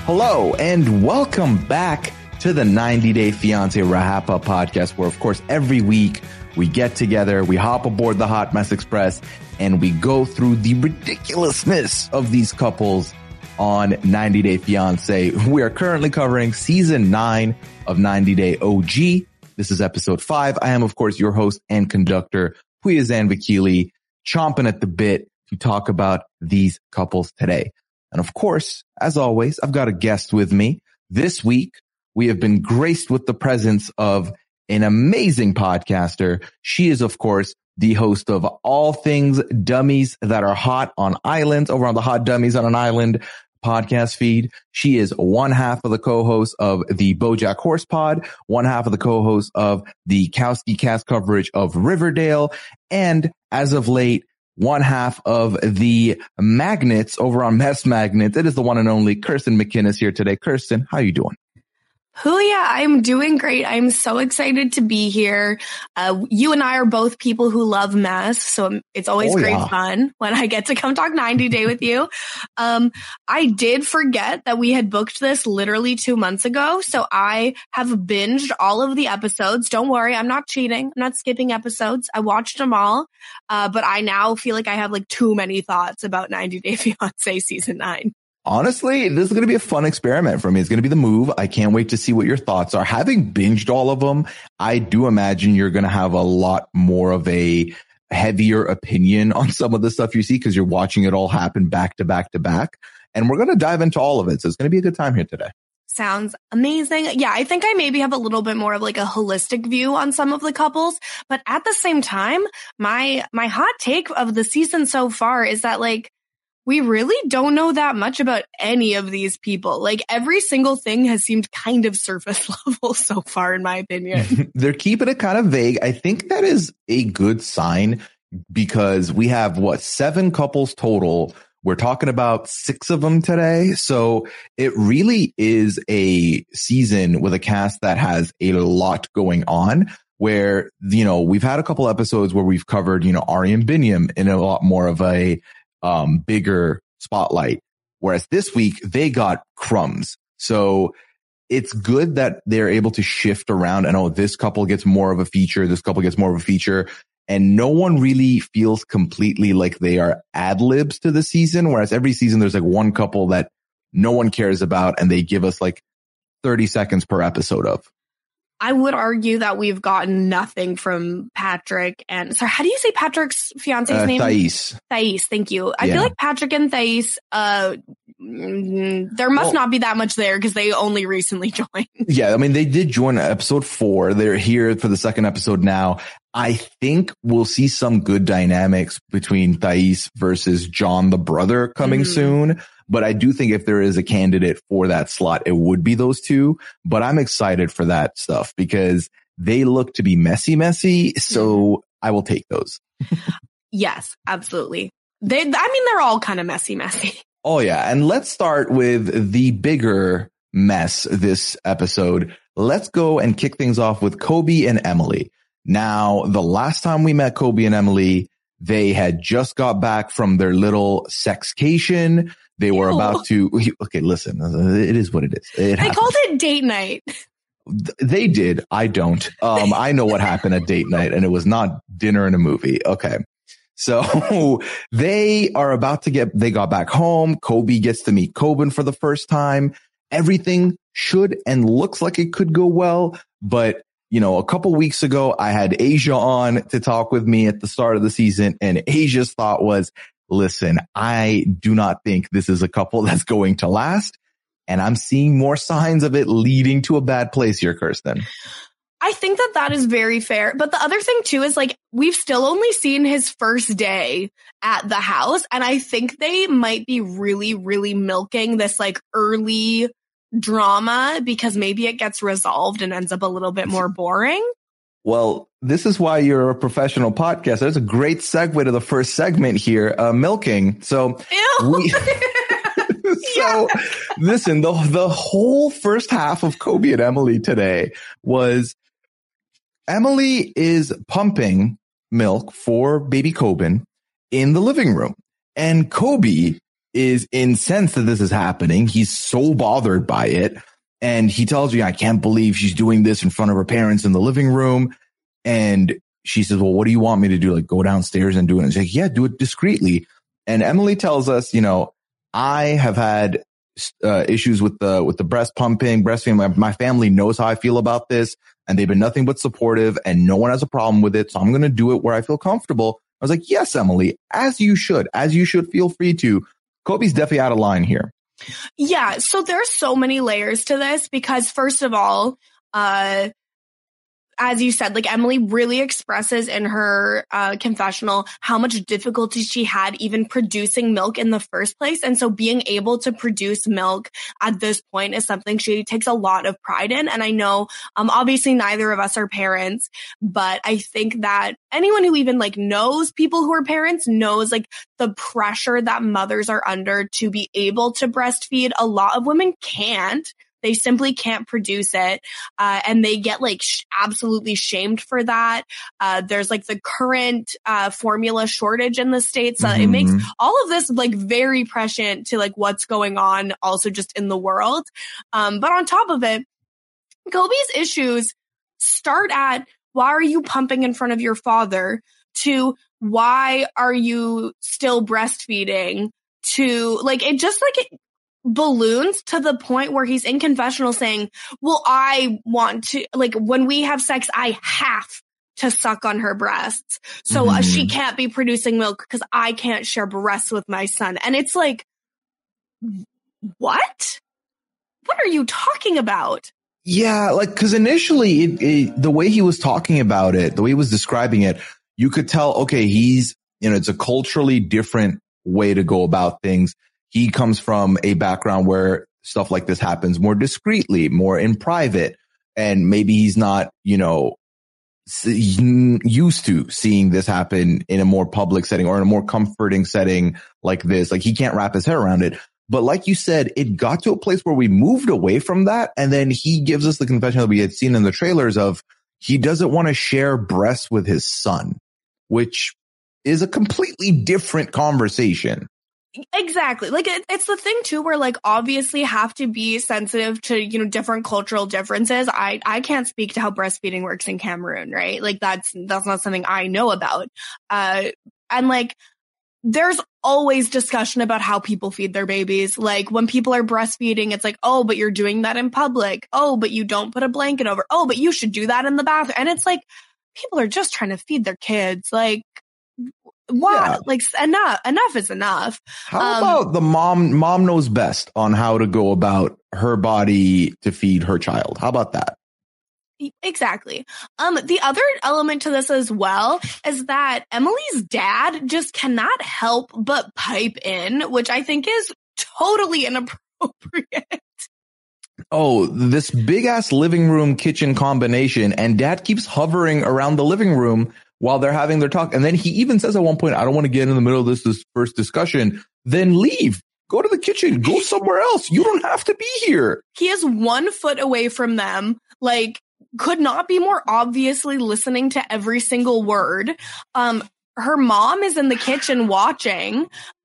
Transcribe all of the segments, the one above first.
Hello and welcome back to the 90 Day Fiancé RHAPA podcast, where of course every week we get together, we hop aboard the Hot Mess Express, and we go through the ridiculousness of these couples on 90 Day Fiancé. We are currently covering season 9 of 90 Day OG. This is episode 5. I am of course your host and conductor, Puyazan Vakili, chomping at the bit to talk about these couples today. And of course, as always, I've got a guest with me. This week, we have been graced with the presence of an amazing podcaster. She is, of course, the host of All Things Dummies That Are Hot on Islands over on the Hot Dummies on an Island podcast feed. She is one half of the co-host of the BoJack Horse Pod, one half of the co-host of the Kowski cast coverage of Riverdale, and as of late, one half of the Magnets over on Mess Magnets. It is the one and only Kirsten McInnes here today. Kirsten, how you doing? Huya, I'm doing great. I'm so excited to be here. You and I are both people who love mess, so it's always great fun when I get to come talk 90 Day with you. I did forget that we had booked this literally 2 months ago, so I have binged all of the episodes. Don't worry, I'm not cheating. I'm not skipping episodes. I watched them all, but I now feel like I have like too many thoughts about 90 Day Fiancé season 9. Honestly, this is going to be a fun experiment for me. It's going to be the move. I can't wait to see what your thoughts are. Having binged all of them, I do imagine you're going to have a lot more of a heavier opinion on some of the stuff you see because you're watching it all happen back to back to back. And we're going to dive into all of it. So it's going to be a good time here today. Sounds amazing. Yeah, I think I maybe have a little bit more of like a holistic view on some of the couples. But at the same time, my hot take of the season so far is that like, we really don't know that much about any of these people. Like every single thing has seemed kind of surface level so far, in my opinion. They're keeping it kind of vague. I think that is a good sign because we have 7 couples total. We're talking about 6 of them today. So it really is a season with a cast that has a lot going on where, you know, we've had a couple episodes where we've covered, you know, Ari and Binyam in a lot more of a bigger spotlight. Whereas this week they got crumbs. So it's good that they're able to shift around and, oh, this couple gets more of a feature. This couple gets more of a feature. And no one really feels completely like they are ad libs to the season. Whereas every season there's like one couple that no one cares about and they give us like 30 seconds per episode of. I would argue that we've gotten nothing from Patrick and, sorry, how do you say Patrick's fiance's name? Thais. Thais, thank you. I feel like Patrick and Thais, there must not be that much there because they only recently joined. Yeah, I mean, they did join episode 4. They're here for the second episode now. I think we'll see some good dynamics between Thais versus John, the brother, coming soon. But I do think if there is a candidate for that slot, it would be those two. But I'm excited for that stuff because they look to be messy. So I will take those. Yes, absolutely. They're all kind of messy. Oh, yeah. And let's start with the bigger mess this episode. Let's go and kick things off with Kobe and Emily. Now, the last time we met Kobe and Emily, they had just got back from their little sexcation. They were about to, okay, listen, it is what it is. They called it date night. They did. I don't. I know what happened at date night and it was not dinner and a movie. Okay. So they got back home. Kobe gets to meet Coben for the first time. Everything should and looks like it could go well. But, you know, a couple weeks ago, I had Asia on to talk with me at the start of the season. And Asia's thought was, listen, I do not think this is a couple that's going to last. And I'm seeing more signs of it leading to a bad place here, Kirsten. I think that is very fair. But the other thing, too, is like we've still only seen his first day at the house. And I think they might be really, really milking this like early drama because maybe it gets resolved and ends up a little bit more boring. Well, this is why you're a professional podcaster. There's a great segue to the first segment here, milking. So, listen, the whole first half of Kobe and Emily today was Emily is pumping milk for baby Coben in the living room. And Kobe is incensed that this is happening. He's so bothered by it. And he tells you, I can't believe she's doing this in front of her parents in the living room. And she says, well, what do you want me to do? Like, go downstairs and do it. And she's like, yeah, do it discreetly. And Emily tells us, I have had issues with the breast pumping, breastfeeding. My family knows how I feel about this, and they've been nothing but supportive, and no one has a problem with it. So I'm going to do it where I feel comfortable. I was like, yes, Emily, as you should feel free to. Kobe's definitely out of line here. Yeah. So there's so many layers to this because first of all, as you said, like Emily really expresses in her confessional how much difficulty she had even producing milk in the first place. And so being able to produce milk at this point is something she takes a lot of pride in. And I know, obviously neither of us are parents, but I think that anyone who even like knows people who are parents knows like the pressure that mothers are under to be able to breastfeed. A lot of women can't. They simply can't produce it. And they get like absolutely shamed for that. There's like the current formula shortage in the States. It makes all of this like very prescient to like what's going on also just in the world. But on top of it, Kobe's issues start at why are you pumping in front of your father to why are you still breastfeeding to like it just like it balloons to the point where he's in confessional saying, well, I want to, like, when we have sex, I have to suck on her breasts. So she can't be producing milk because I can't share breasts with my son. And it's like, what? What are you talking about? Yeah, like, because initially the way he was talking about it, the way he was describing it, you could tell, okay, he's, it's a culturally different way to go about things. He comes from a background where stuff like this happens more discreetly, more in private, and maybe he's not, used to seeing this happen in a more public setting or in a more comforting setting like this. Like he can't wrap his head around it. But like you said, it got to a place where we moved away from that. And then he gives us the confession that we had seen in the trailers of he doesn't want to share breasts with his son, which is a completely different conversation. Exactly. Like it's the thing too, where like obviously have to be sensitive to, different cultural differences. I can't speak to how breastfeeding works in Cameroon, right? Like that's not something I know about. And like there's always discussion about how people feed their babies. Like when people are breastfeeding, it's like, oh, but you're doing that in public. Oh, but you don't put a blanket over. Oh, but you should do that in the bathroom. And it's like, people are just trying to feed their kids. Like, wow, yeah. Like enough is enough. How about the mom knows best on how to go about her body to feed her child? How about that? Exactly. The other element to this as well is that Emily's dad just cannot help but pipe in, which I think is totally inappropriate. Oh, this big ass living room kitchen combination, and dad keeps hovering around the living room while they're having their talk. And then he even says at one point, I don't want to get in the middle of this first discussion. Then leave. Go to the kitchen. Go somewhere else. You don't have to be here. He is 1 foot away from them. Like, could not be more obviously listening to every single word. Her mom is in the kitchen watching.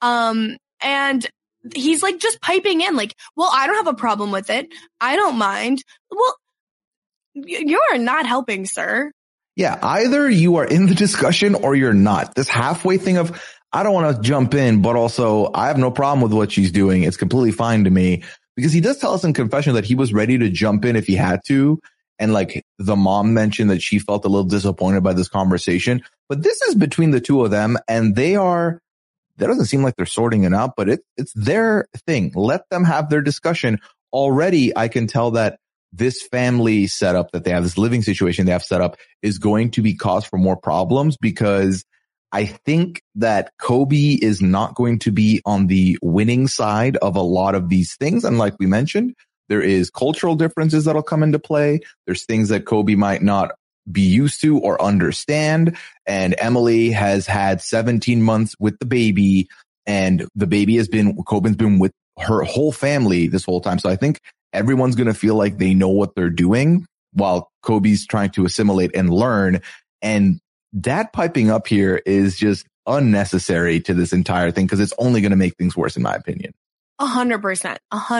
And he's like just piping in like, well, I don't have a problem with it. I don't mind. Well, you are not helping, sir. Yeah, either you are in the discussion or you're not. This halfway thing of, I don't want to jump in, but also I have no problem with what she's doing. It's completely fine to me. Because he does tell us in confession that he was ready to jump in if he had to. And like the mom mentioned that she felt a little disappointed by this conversation. But this is between the two of them, and that doesn't seem like they're sorting it out, but it's their thing. Let them have their discussion. Already, I can tell that this family setup that they have, this living situation they have set up, is going to be cause for more problems, because I think that Kobe is not going to be on the winning side of a lot of these things. And like we mentioned, there is cultural differences that'll come into play. There's things that Kobe might not be used to or understand. And Emily has had 17 months with the baby, and the baby Kobe's been with her whole family this whole time. So I think everyone's going to feel like they know what they're doing while Kobe's trying to assimilate and learn. And dad piping up here is just unnecessary to this entire thing because it's only going to make things worse, in my opinion. 100%.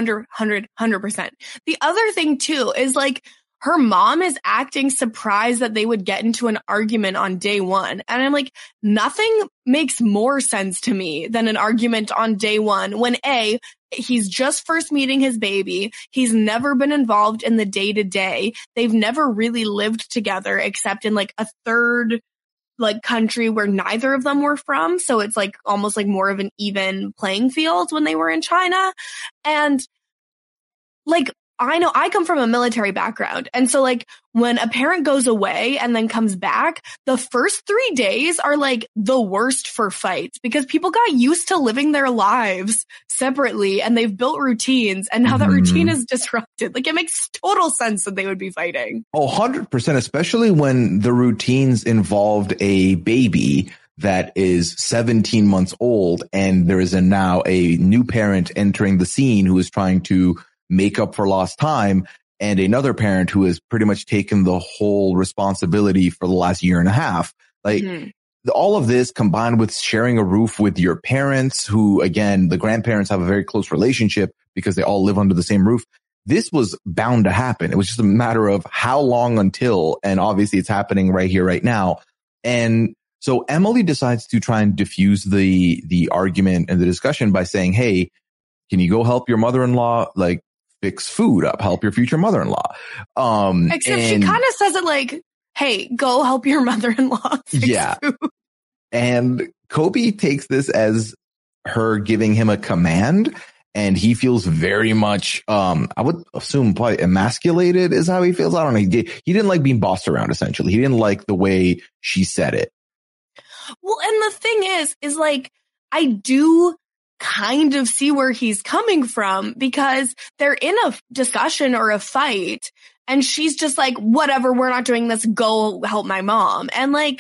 100%. The other thing too is like her mom is acting surprised that they would get into an argument on day one. And I'm like, nothing makes more sense to me than an argument on day one when A, he's just first meeting his baby. He's never been involved in the day to day. They've never really lived together except in like a third like country where neither of them were from. So it's like almost like more of an even playing field when they were in China. And like, I know I come from a military background. And so like when a parent goes away and then comes back, the first 3 days are like the worst for fights because people got used to living their lives separately and they've built routines and now that routine is disrupted. Like it makes total sense that they would be fighting. Oh, 100%, especially when the routines involved a baby that is 17 months old and there is now a new parent entering the scene who is trying to make up for lost time and another parent who has pretty much taken the whole responsibility for the last year and a half. Like all of this combined with sharing a roof with your parents who, again, the grandparents have a very close relationship because they all live under the same roof. This was bound to happen. It was just a matter of how long until, and obviously it's happening right here, right now. And so Emily decides to try and diffuse the argument and the discussion by saying, hey, can you go help your mother-in-law? Like, fix food up, help your future mother-in-law. Except she kind of says it like, hey, go help your mother-in-law fix food. And Kobe takes this as her giving him a command and he feels very much, I would assume probably emasculated is how he feels. I don't know. He didn't like being bossed around, essentially. He didn't like the way she said it. Well, and the thing is like, I do kind of see where he's coming from because they're in a discussion or a fight and she's just like, whatever, we're not doing this. Go help my mom. And like,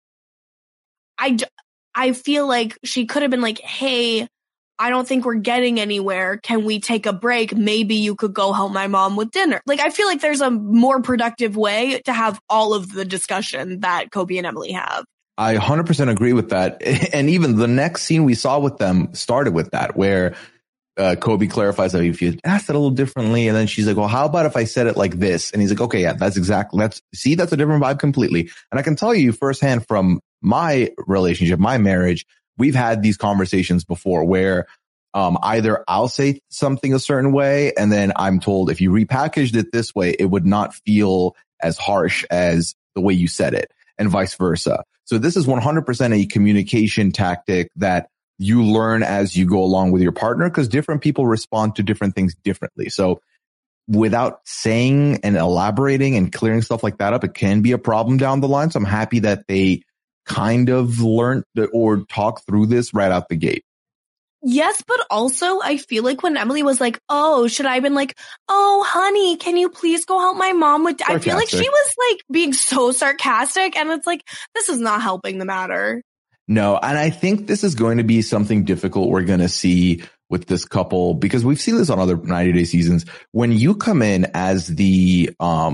I feel like she could have been like, hey, I don't think we're getting anywhere. Can we take a break? Maybe you could go help my mom with dinner. Like, I feel like there's a more productive way to have all of the discussion that Kobe and Emily have. I 100% agree with that. And even the next scene we saw with them started with that, where Kobe clarifies that if you asked it a little differently. And then she's like, well, how about if I said it like this? And he's like, okay, yeah, that's a different vibe completely. And I can tell you firsthand from my relationship, my marriage, we've had these conversations before where either I'll say something a certain way and then I'm told if you repackaged it this way, it would not feel as harsh as the way you said it, and vice versa. So this is 100% a communication tactic that you learn as you go along with your partner because different people respond to different things differently. So without saying and elaborating and clearing stuff like that up, it can be a problem down the line. So I'm happy that they kind of learned or talked through this right out the gate. Yes, but also I feel like when Emily was like, oh, should I have been like, oh, honey, can you please go help my mom with, I feel like she was like being so sarcastic and it's like, this is not helping the matter. No, and I think this is going to be something difficult we're going to see with this couple because we've seen this on other 90-day seasons. When you come in as the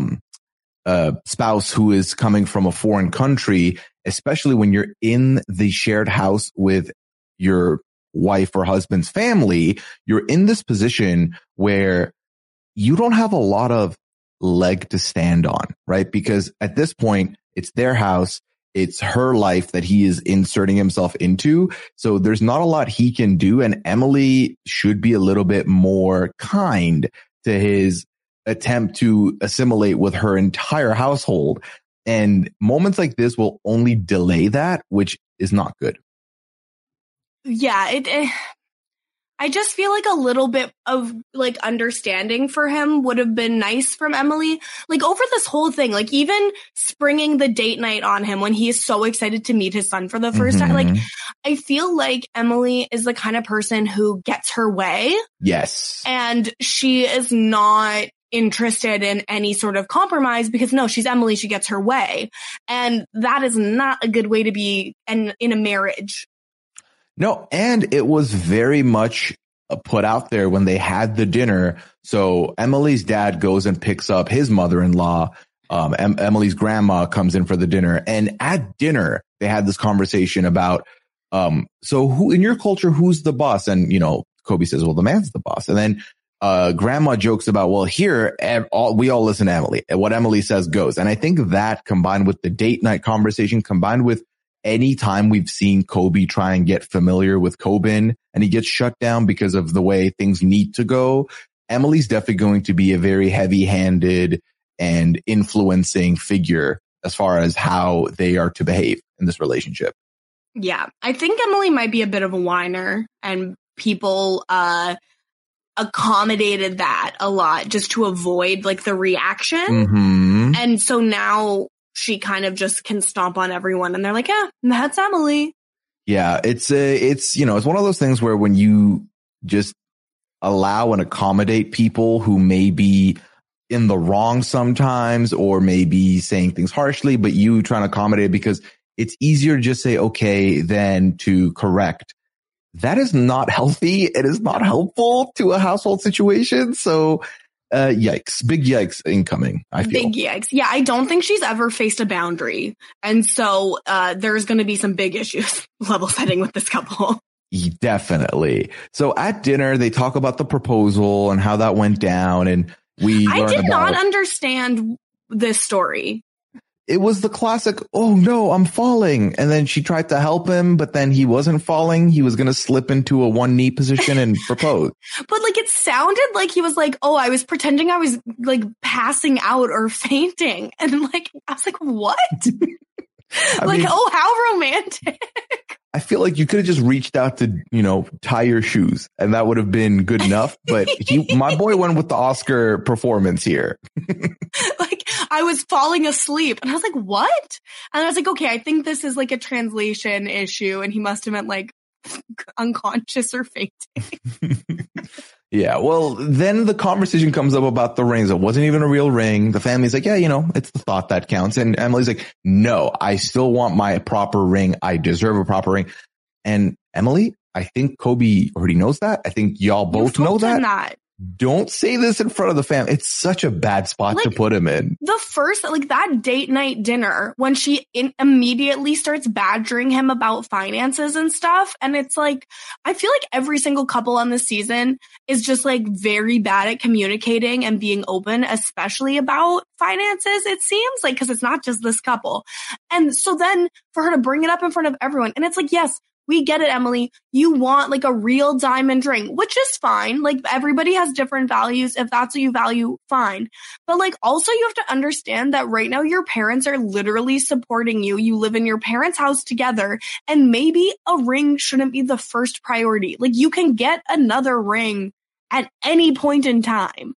spouse who is coming from a foreign country, especially when you're in the shared house with your wife or husband's family, you're in this position where you don't have a lot of leg to stand on, right? Because at this point, it's their house. It's her life that he is inserting himself into. So there's not a lot he can do. And Emily should be a little bit more kind to his attempt to assimilate with her entire household. And moments like this will only delay that, which is not good. Yeah, I just feel like a little bit of like understanding for him would have been nice from Emily. Like over this whole thing, like even springing the date night on him when he is so excited to meet his son for the first time. Like I feel like Emily is the kind of person who gets her way. Yes. And she is not interested in any sort of compromise because no, she's Emily. She gets her way. And that is not a good way to be in a marriage. No, and it was very much put out there when they had the dinner. So Emily's dad goes and picks up his mother-in-law. Emily's grandma comes in for the dinner. And at dinner, they had this conversation about So who in your culture, who's the boss? And, Kobe says, well, the man's the boss. And then grandma jokes about, well, here, we all listen to Emily. And what Emily says goes. And I think that combined with the date night conversation, combined with any time we've seen Kobe try and get familiar with Coben and he gets shut down because of the way things need to go, Emily's definitely going to be a very heavy-handed and influencing figure as far as how they are to behave in this relationship. Yeah, I think Emily might be a bit of a whiner, and people accommodated that a lot just to avoid like the reaction. Mm-hmm. And so now she kind of just can stomp on everyone and they're like, yeah, that's Emily. Yeah, it's one of those things where when you just allow and accommodate people who may be in the wrong sometimes or maybe saying things harshly, but you trying to accommodate because it's easier to just say okay than to correct. That is not healthy. It is not helpful to a household situation. So, yikes, big yikes incoming. I feel big yikes. Yeah, I don't think she's ever faced a boundary. And so, there's going to be some big issues level setting with this couple. Definitely. So at dinner, they talk about the proposal and how that went down. And I did not understand this story. It was the classic, oh no, I'm falling. And then she tried to help him, but then he wasn't falling. He was going to slip into a one knee position and propose. But like, it sounded like he was like, oh, I was pretending I was like passing out or fainting. And like, I was like, what? Oh, how romantic. I feel like you could have just reached out to, tie your shoes and that would have been good enough. But my boy went with the Oscar performance here. Like I was falling asleep and I was like, what? And I was like, okay, I think this is like a translation issue. And he must have meant like unconscious or fainting. Yeah. Well, then the conversation comes up about the rings. It wasn't even a real ring. The family's like, yeah, it's the thought that counts. And Emily's like, no, I still want my proper ring. I deserve a proper ring. And Emily, I think Kobe already knows that. I think y'all both know that. Don't say this in front of the family. It's such a bad spot to put him in. The first, that date night dinner when she immediately starts badgering him about finances and stuff. And it's like, I feel like every single couple on this season is just like very bad at communicating and being open, especially about finances. It seems like, cause it's not just this couple. And so then for her to bring it up in front of everyone, and it's like, yes, we get it, Emily. You want like a real diamond ring, which is fine. Like everybody has different values. If that's what you value, fine. But like also you have to understand that right now your parents are literally supporting you. You live in your parents' house together and maybe a ring shouldn't be the first priority. Like you can get another ring at any point in time.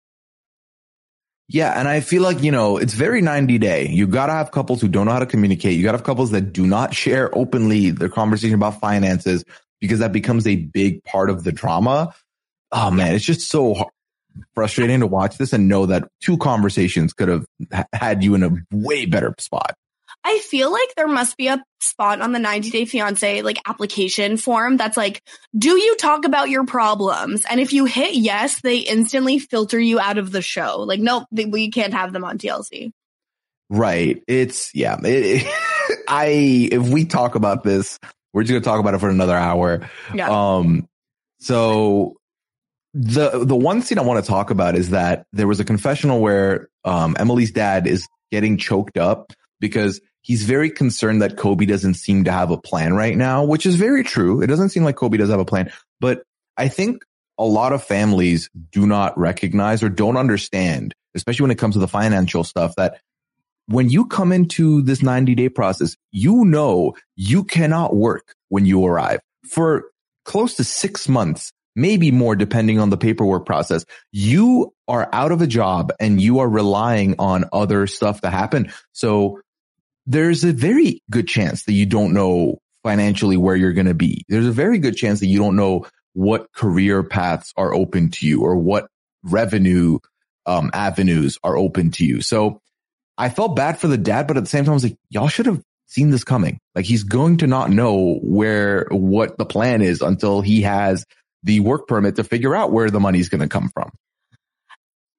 Yeah. And I feel like, it's very 90 Day. You got to have couples who don't know how to communicate. You got to have couples that do not share openly their conversation about finances because that becomes a big part of the drama. Oh man, it's just so frustrating to watch this and know that two conversations could have had you in a way better spot. I feel like there must be a spot on the 90 Day Fiancé application form that's like, do you talk about your problems? And if you hit yes, they instantly filter you out of the show. Like, nope, we can't have them on TLC. Right. It's, yeah. If we talk about this, we're just going to talk about it for another hour. Yeah. So the one scene I want to talk about is that there was a confessional where Emily's dad is getting choked up because he's very concerned that Kobe doesn't seem to have a plan right now, which is very true. It doesn't seem like Kobe does have a plan, but I think a lot of families do not recognize or don't understand, especially when it comes to the financial stuff, that when you come into this 90-day process, you cannot work when you arrive for close to 6 months, maybe more, depending on the paperwork process. You are out of a job and you are relying on other stuff to happen. So there's a very good chance that you don't know financially where you're going to be. There's a very good chance that you don't know what career paths are open to you or what revenue avenues are open to you. So I felt bad for the dad, but at the same time, I was like, y'all should have seen this coming. Like he's going to not know what the plan is until he has the work permit to figure out where the money's going to come from.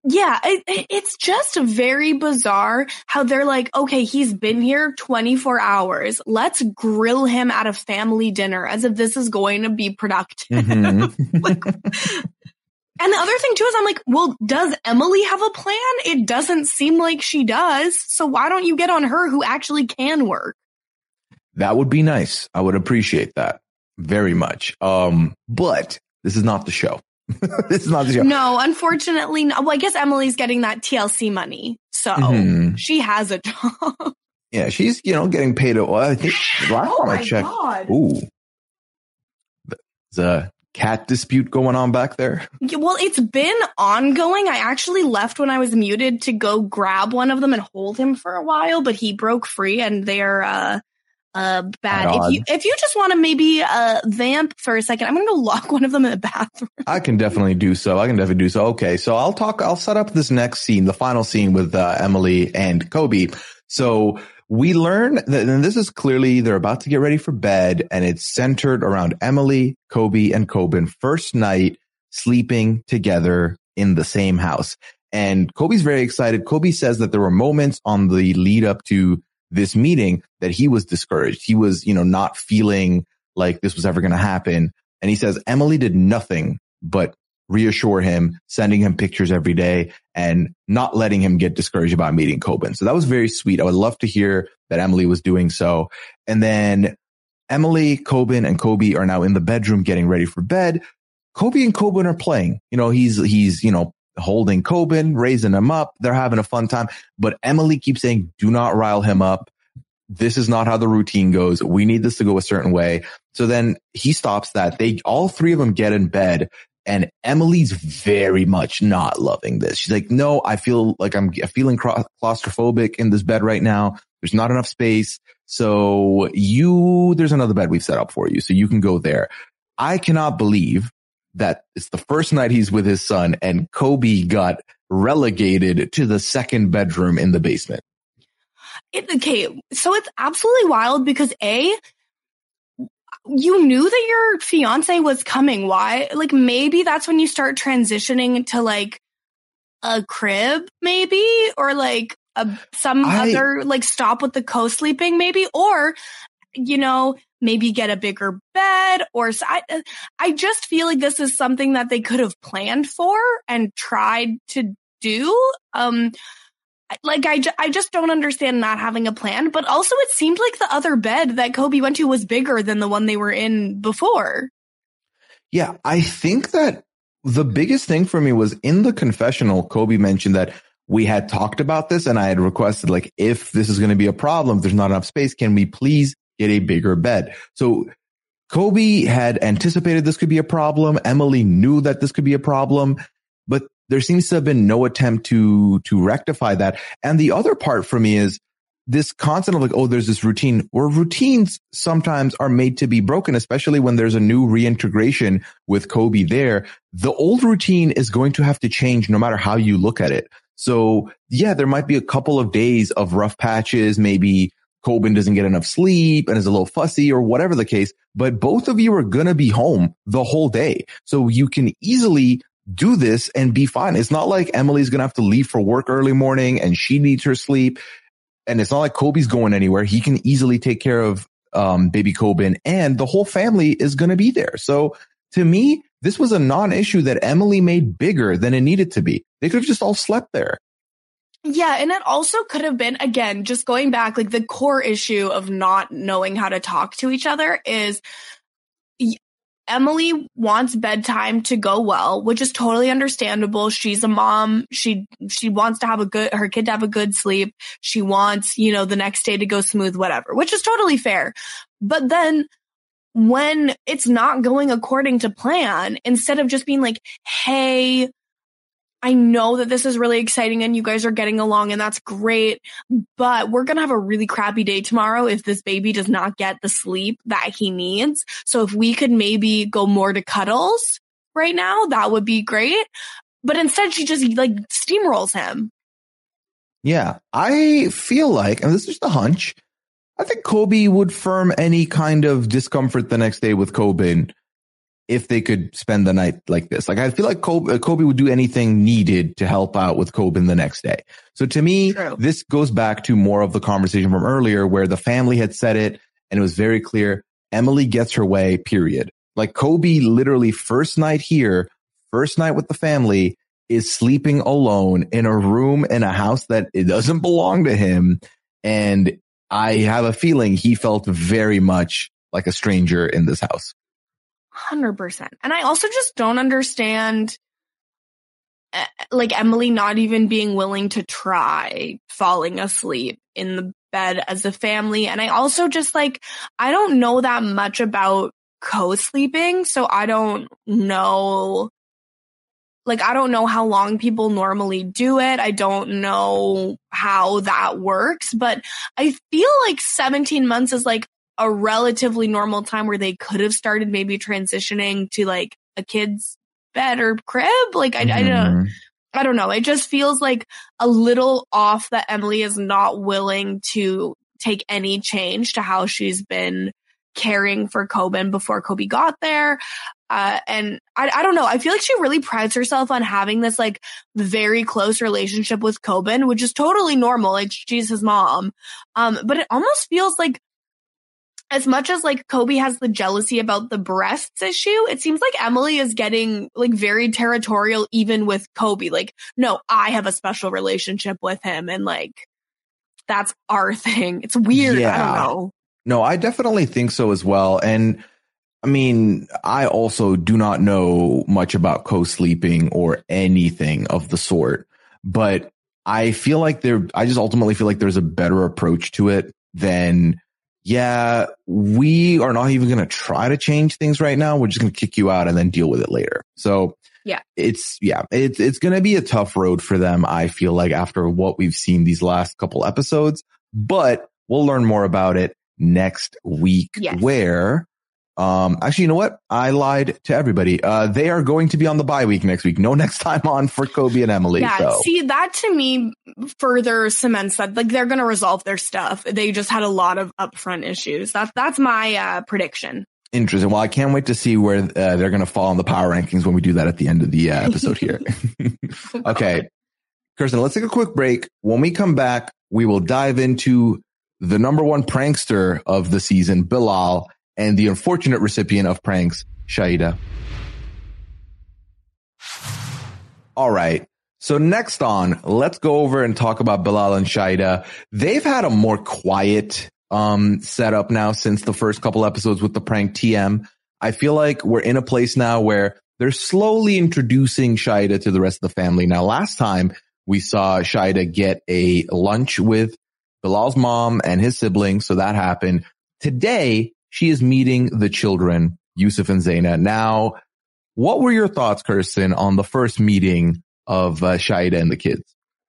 Yeah, it's just very bizarre how they're like, okay, he's been here 24 hours. Let's grill him at a family dinner as if this is going to be productive. Mm-hmm. Like, and the other thing too is I'm like, well, does Emily have a plan? It doesn't seem like she does. So why don't you get on her who actually can work? That would be nice. I would appreciate that very much. But this is not the show. This is not the show. No, unfortunately. No. Well, I guess Emily's getting that TLC money. So she has a job. Yeah, she's, getting paid. I think last time I checked. God. Ooh. There's a cat dispute going on back there. Yeah, well, it's been ongoing. I actually left when I was muted to go grab one of them and hold him for a while, but he broke free and they're bad. If you just want to maybe vamp for a second, I'm going to go lock one of them in the bathroom. I can definitely do so. Okay, so I'll set up this next scene, the final scene with Emily and Kobe. So we learn that, and this is clearly they're about to get ready for bed, and it's centered around Emily, Kobe, and Coben first night sleeping together in the same house. And Kobe's very excited. Kobe says that there were moments on the lead up to this meeting that he was discouraged. He was, not feeling like this was ever going to happen. And he says Emily did nothing but reassure him, sending him pictures every day and not letting him get discouraged about meeting Coben. So that was very sweet. I would love to hear that Emily was doing so. And then Emily, Coben, and Kobe are now in the bedroom getting ready for bed. Kobe and Coben are playing. He's holding Coben, raising him up. They're having a fun time. But Emily keeps saying, do not rile him up. This is not how the routine goes. We need this to go a certain way. So then he stops that. All three of them get in bed, and Emily's very much not loving this. She's like, no, I feel like I'm feeling claustrophobic in this bed right now. There's not enough space. So there's another bed we've set up for you. So you can go there. I cannot believe that it's the first night he's with his son and Kobe got relegated to the second bedroom in the basement. Okay, so it's absolutely wild because you knew that your fiance was coming. Why? Like maybe that's when you start transitioning to like a crib maybe, or like other like stop with the co-sleeping maybe, or maybe get a bigger bed, or I just feel like this is something that they could have planned for and tried to do. I just don't understand not having a plan, but also it seemed like the other bed that Kobe went to was bigger than the one they were in before. Yeah, I think that the biggest thing for me was in the confessional, Kobe mentioned that we had talked about this and I had requested, like, if this is going to be a problem, if there's not enough space, can we please get a bigger bed? So Kobe had anticipated this could be a problem. Emily knew that this could be a problem, but there seems to have been no attempt to rectify that. And the other part for me is this concept of like, oh, there's this routine, where routines sometimes are made to be broken, especially when there's a new reintegration with Kobe there. The old routine is going to have to change no matter how you look at it. So yeah, there might be a couple of days of rough patches. Maybe Coben doesn't get enough sleep and is a little fussy or whatever the case, but both of you are going to be home the whole day. So you can easily do this and be fine. It's not like Emily's going to have to leave for work early morning and she needs her sleep. And it's not like Kobe's going anywhere. He can easily take care of baby Coben, and the whole family is going to be there. So to me, this was a non-issue that Emily made bigger than it needed to be. They could have just all slept there. Yeah, and it also could have been, again, just going back, like the core issue of not knowing how to talk to each other is Emily wants bedtime to go well, which is totally understandable. She's a mom. She wants to have her kid to have a good sleep. She wants, the next day to go smooth, whatever, which is totally fair. But then when it's not going according to plan, instead of just being like, hey, I know that this is really exciting and you guys are getting along and that's great, but we're going to have a really crappy day tomorrow if this baby does not get the sleep that he needs. So if we could maybe go more to cuddles right now, that would be great. But instead she just like steamrolls him. Yeah, I feel like, and this is just a hunch, I think Kobe would firm any kind of discomfort the next day with Coben if they could spend the night like this. Like, I feel like Kobe would do anything needed to help out with Kobin the next day. So to me, this goes back to more of the conversation from earlier where the family had said it and it was very clear. Emily gets her way, period. Like, Kobe literally first night here, first night with the family, is sleeping alone in a room in a house that it doesn't belong to him. And I have a feeling he felt very much like a stranger in this house. 100%. And I also just don't understand, like, Emily not even being willing to try falling asleep in the bed as a family. And I also just, like, I don't know that much about co-sleeping, so I don't know. Like, I don't know how long people normally do it. I don't know how that works, but I feel like 17 months is like a relatively normal time where they could have started maybe transitioning to like a kid's bed or crib. Like, I don't know. It just feels like a little off that Emily is not willing to take any change to how she's been caring for Kobin before Kobe got there. And I don't know. I feel like she really prides herself on having this like very close relationship with Kobin, which is totally normal. Like, she's his mom. But it almost feels like, as much as like Kobe has the jealousy about the breasts issue, it seems like Emily is getting like very territorial even with Kobe. Like, no, I have a special relationship with him and like, that's our thing. It's weird. Yeah. I don't know. No, I definitely think so as well. And I mean, I also do not know much about co-sleeping or anything of the sort, but I feel like I just ultimately feel like there's a better approach to it than, yeah, we are not even going to try to change things right now. We're just going to kick you out and then deal with it later. So it's going to be a tough road for them, I feel like, after what we've seen these last couple episodes, but we'll learn more about it next week where, actually, you know what? I lied to everybody. They are going to be on the bye week next week. No next time on for Kobe and Emily. Yeah, so. See, that to me further cements that like they're going to resolve their stuff. They just had a lot of upfront issues. That's my prediction. Interesting. Well, I can't wait to see where they're going to fall in the power rankings when we do that at the end of the episode here. Okay. Kirsten, let's take a quick break. When we come back, we will dive into the number one prankster of the season, Bilal, and the unfortunate recipient of pranks, Shaeeda. All right. So next on, let's go over and talk about Bilal and Shaeeda. They've had a more quiet setup now since the first couple episodes with the prank TM. I feel like we're in a place now where they're slowly introducing Shaeeda to the rest of the family. Now, last time we saw Shaeeda get a lunch with Bilal's mom and his siblings, so that happened. Today, she is meeting the children, Yusuf and Zaina. Now, what were your thoughts, Kirsten, on the first meeting of Shaeeda and the kids?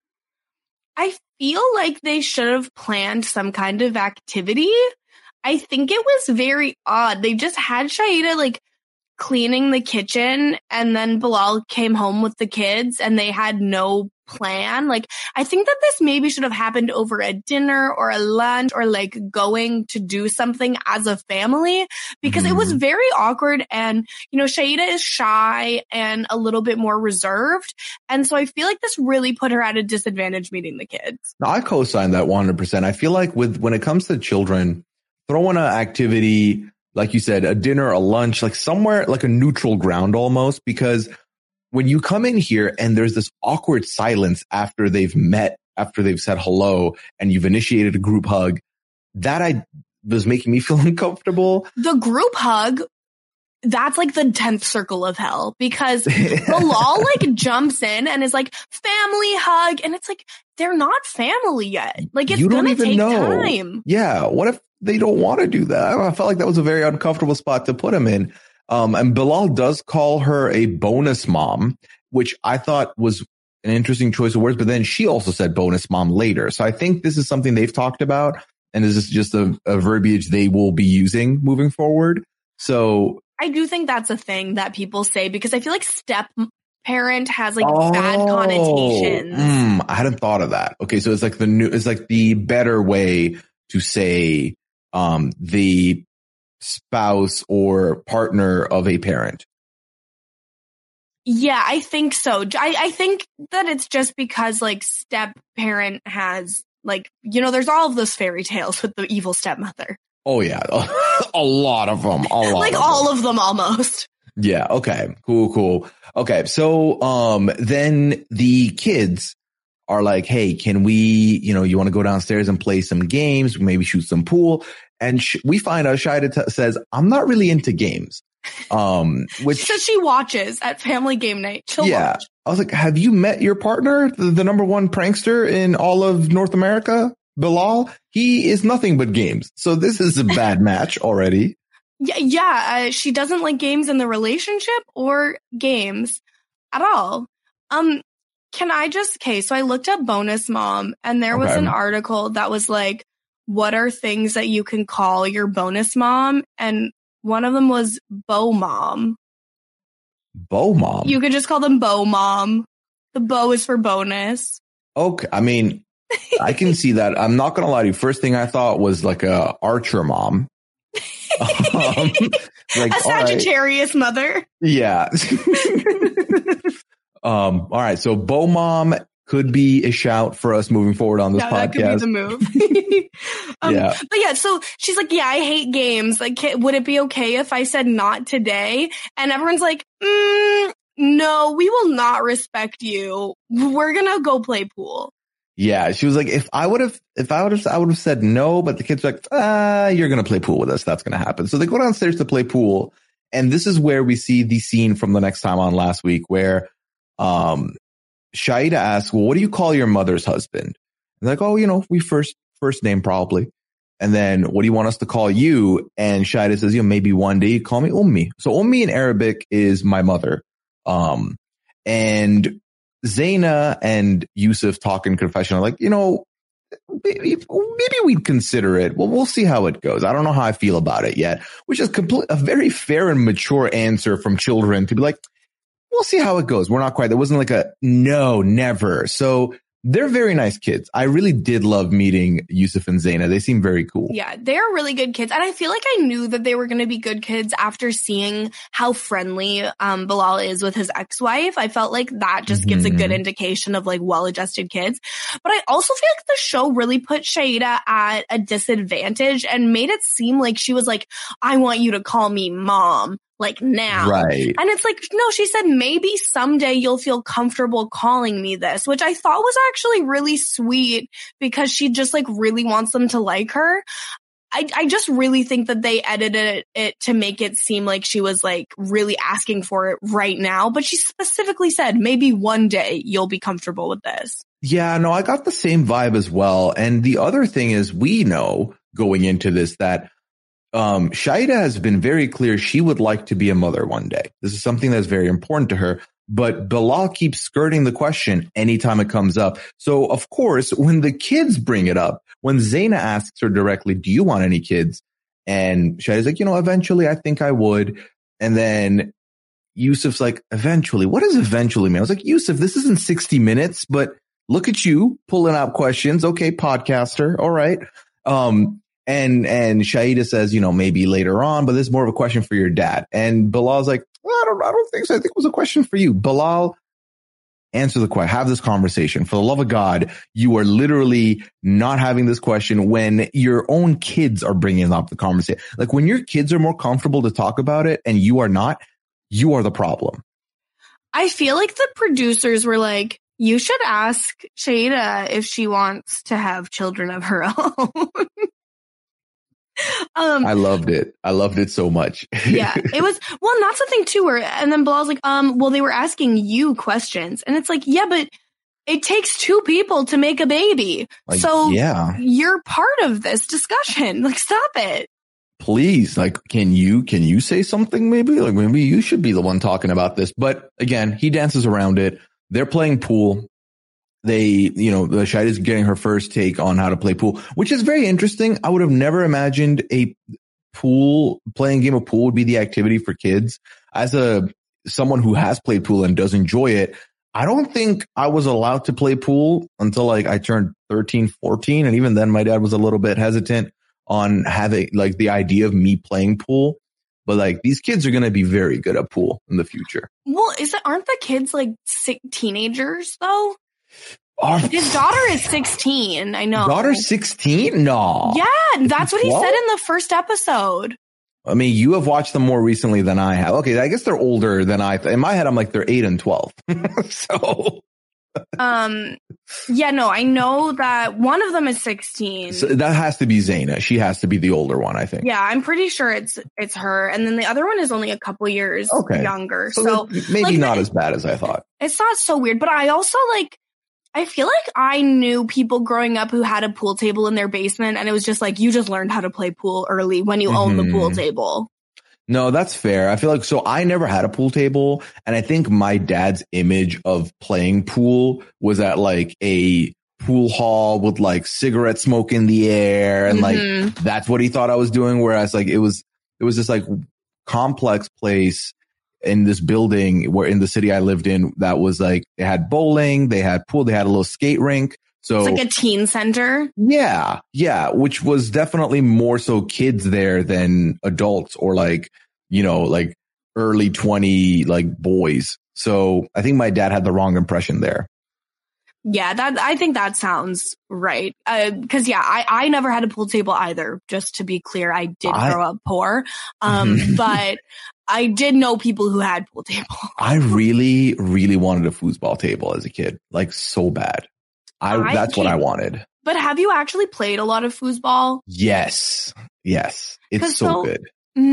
I feel like they should have planned some kind of activity. I think it was very odd. They just had Shaeeda like cleaning the kitchen, and then Bilal came home with the kids and they had no plan. Like, I think that this maybe should have happened over a dinner or a lunch or like going to do something as a family, because it was very awkward. And, you know, Shaeeda is shy and a little bit more reserved. And so I feel like this really put her at a disadvantage meeting the kids. No, I co-sign that 100%. I feel like when it comes to children, throwing an activity, like you said, a dinner, a lunch, like somewhere like a neutral ground almost, because when you come in here and there's this awkward silence after they've met, after they've said hello and you've initiated a group hug, that was making me feel uncomfortable. The group hug, that's like the 10th circle of hell, because Bilal like jumps in and is like, family hug. And it's like, they're not family yet. Like, it's going to take time. Yeah. What if they don't want to do that? I felt like that was a very uncomfortable spot to put him in. And Bilal does call her a bonus mom, which I thought was an interesting choice of words, but then she also said bonus mom later. So I think this is something they've talked about, and this is just a verbiage they will be using moving forward. So I do think that's a thing that people say, because I feel like step parent has like bad connotations. I hadn't thought of that. Okay. So it's like the better way to say, the spouse or partner of a parent. Yeah, I think so. I think that it's just because like step parent has like, you know, there's all of those fairy tales with the evil stepmother. Oh yeah. A lot of them. Like all of them almost. Yeah. Okay. Cool. Okay. So, then the kids are like, hey, can we, you know, you want to go downstairs and play some games, maybe shoot some pool? And we find out Shida says, I'm not really into games. Which so she watches at family game night. She'll watch. I was like, have you met your partner, the number one prankster in all of North America, Bilal? He is nothing but games. So this is a bad match already. Yeah. She doesn't like games in the relationship or games at all. So I looked up bonus mom and there was an article that was like, what are things that you can call your bonus mom? And one of them was Beau Mom. Beau Mom? You could just call them Beau Mom. The Beau is for bonus. Okay. I mean, I can see that. I'm not going to lie to you. First thing I thought was like a Archer mom. Like a Sagittarius mother. Yeah. All right. So Beau Mom could be a shout for us moving forward on this podcast. That could be the move. Yeah. But yeah, so she's like, yeah, I hate games. Like, would it be okay if I said not today? And everyone's like, no, we will not respect you. We're going to go play pool. Yeah. She was like, I would have said no, but the kids were like, you're going to play pool with us. That's going to happen. So they go downstairs to play pool. And this is where we see the scene from the next time on last week where, Shida asks, well, what do you call your mother's husband? And they're like, oh, you know, we first name probably. And then what do you want us to call you? And Shida says, you know, maybe one day you call me Ummi. So Ummi in Arabic is my mother. And Zaina and Yusuf talk in confessional, like, you know, maybe we'd consider it. Well, we'll see how it goes. I don't know how I feel about it yet, which is a very fair and mature answer from children to be like, we'll see how it goes. We're not quite. There wasn't like a no, never. So they're very nice kids. I really did love meeting Yusuf and Zaina. They seem very cool. Yeah, they're really good kids. And I feel like I knew that they were going to be good kids after seeing how friendly Bilal is with his ex-wife. I felt like that just gives a good indication of like well-adjusted kids. But I also feel like the show really put Shida at a disadvantage and made it seem like she was like, I want you to call me mom. Like now. Right. And it's like, no, she said, maybe someday you'll feel comfortable calling me this, which I thought was actually really sweet because she just like really wants them to like her. I just really think that they edited it to make it seem like she was like really asking for it right now. But she specifically said, maybe one day you'll be comfortable with this. Yeah, no, I got the same vibe as well. And the other thing is we know going into this that Shida has been very clear she would like to be a mother one day. This is something that's very important to her, but Bilal keeps skirting the question anytime it comes up. So of course, when the kids bring it up, when Zaina asks her directly, do you want any kids? And Shida's like, you know, eventually I think I would. And then Yusuf's like, eventually, what does eventually mean? I was like, Yusuf, this isn't 60 Minutes, but look at you pulling out questions. Okay. Podcaster. All right. And Shida says, you know, maybe later on, but this is more of a question for your dad. And Bilal's like, well, I don't think so. I think it was a question for you. Bilal, answer the question. Have this conversation. For the love of God, you are literally not having this question when your own kids are bringing up the conversation. Like when your kids are more comfortable to talk about it and you are not, you are the problem. I feel like the producers were like, you should ask Shida if she wants to have children of her own. I loved it. I loved it so much. Yeah, it was, well, not something too, and then Bilal's like, well, they were asking you questions. And it's like, yeah, but it takes two people to make a baby. Like, so yeah, you're part of this discussion. Like, stop it. Please, like, can you say something maybe? Like, maybe you should be the one talking about this. But again, he dances around it. They're playing pool. They, you know, Shida's getting her first take on how to play pool, which is very interesting. I would have never imagined playing a game of pool would be the activity for kids. As someone who has played pool and does enjoy it, I don't think I was allowed to play pool until like I turned 13, 14. And even then my dad was a little bit hesitant. on having like the idea of me playing pool. But like these kids are going to be very good at pool in the future. Well, aren't the kids like teenagers though? His daughter is 16. I know. Daughter's 16? No. Yeah, that's what he said in the first episode. I mean, you have watched them more recently than I have. Okay, I guess they're older than I. In my head, I'm like they're 8 and 12. So. Yeah, no, I know that one of them is 16. So that has to be Zaina. She has to be the older one, I think. Yeah, I'm pretty sure it's her. And then the other one is only a couple years younger. So maybe like, not as bad as I thought. It's not so weird, but I also I feel like I knew people growing up who had a pool table in their basement, and it was just like, you just learned how to play pool early when you own the pool table. No, that's fair. I feel like, so I never had a pool table, and I think my dad's image of playing pool was at like a pool hall with like cigarette smoke in the air, and like that's what he thought I was doing. Whereas like it was this like complex place in this building where in the city I lived in that was like, it had bowling, they had pool, they had a little skate rink. So it's like a teen center. Yeah. Which was definitely more so kids there than adults or like, like early 20, like boys. So I think my dad had the wrong impression there. Yeah, I think that sounds right. Cause I never had a pool table either. Just to be clear, I did grow up poor. But I did know people who had pool tables. I really, really wanted a foosball table as a kid, like so bad. That's what I wanted. But have you actually played a lot of foosball? Yes. It's so good.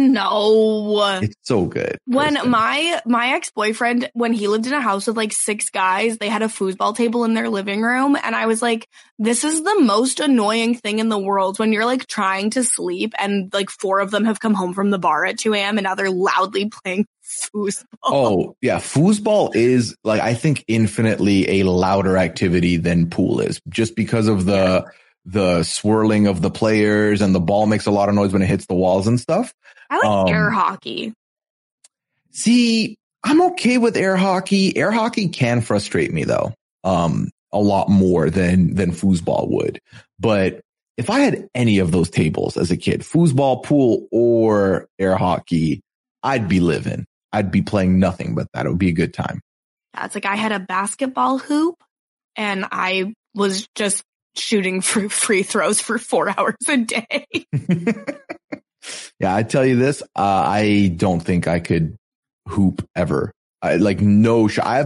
No. It's so good. When my ex-boyfriend, when he lived in a house with like 6 guys, they had a foosball table in their living room. And I was like, this is the most annoying thing in the world when you're like trying to sleep and like 4 of them have come home from the bar at 2 a.m. and now they're loudly playing foosball. Oh, yeah. Foosball is like, I think infinitely a louder activity than pool is, just because of the swirling of the players, and the ball makes a lot of noise when it hits the walls and stuff. I like air hockey. See, I'm okay with air hockey. Air hockey can frustrate me though, a lot more than foosball would. But if I had any of those tables as a kid, foosball, pool, or air hockey, I'd be living. I'd be playing nothing but that. It would be a good time. Yeah, it's like I had a basketball hoop and I was just shooting free throws for 4 hours a day. Yeah, I tell you this, I don't think I could hoop ever. I have no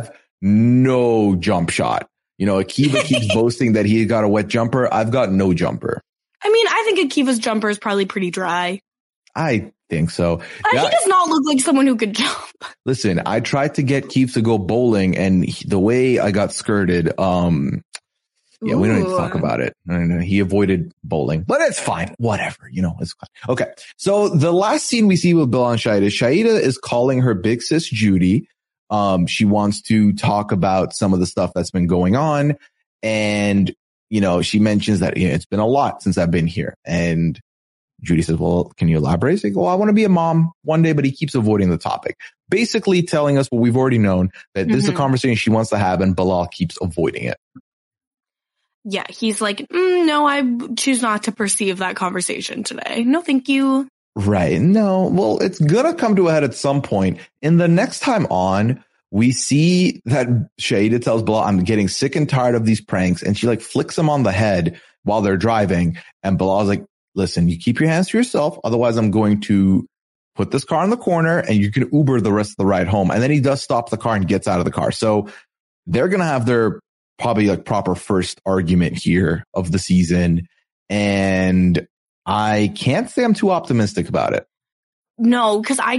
jump shot. Akiva keeps boasting that he got a wet jumper. I've got no jumper. I mean, I think Akiva's jumper is probably pretty dry. I think so. He does not look like someone who could jump. Listen, I tried to get Keith to go bowling, and the way I got skirted, yeah, we don't need to talk about it. He avoided bowling, but it's fine. Whatever, it's fine. Okay. So the last scene we see with Bilal and Shaeeda is calling her big sis, Judy. She wants to talk about some of the stuff that's been going on. And, she mentions that it's been a lot since I've been here. And Judy says, well, can you elaborate? She goes, well, I want to be a mom one day, but he keeps avoiding the topic. Basically telling us what we've already known, that this is a conversation she wants to have, and Bilal keeps avoiding it. Yeah, he's like, no, I choose not to perceive that conversation today. No, thank you. Right. No, well, it's going to come to a head at some point. In the next time on, we see that Shaeeda tells Bilal, I'm getting sick and tired of these pranks. And she flicks him on the head while they're driving. And Bilal's like, listen, you keep your hands to yourself. Otherwise, I'm going to put this car in the corner and you can Uber the rest of the ride home. And then he does stop the car and gets out of the car. So they're going to have their probably proper first argument here of the season. And I can't say I'm too optimistic about it. No, because I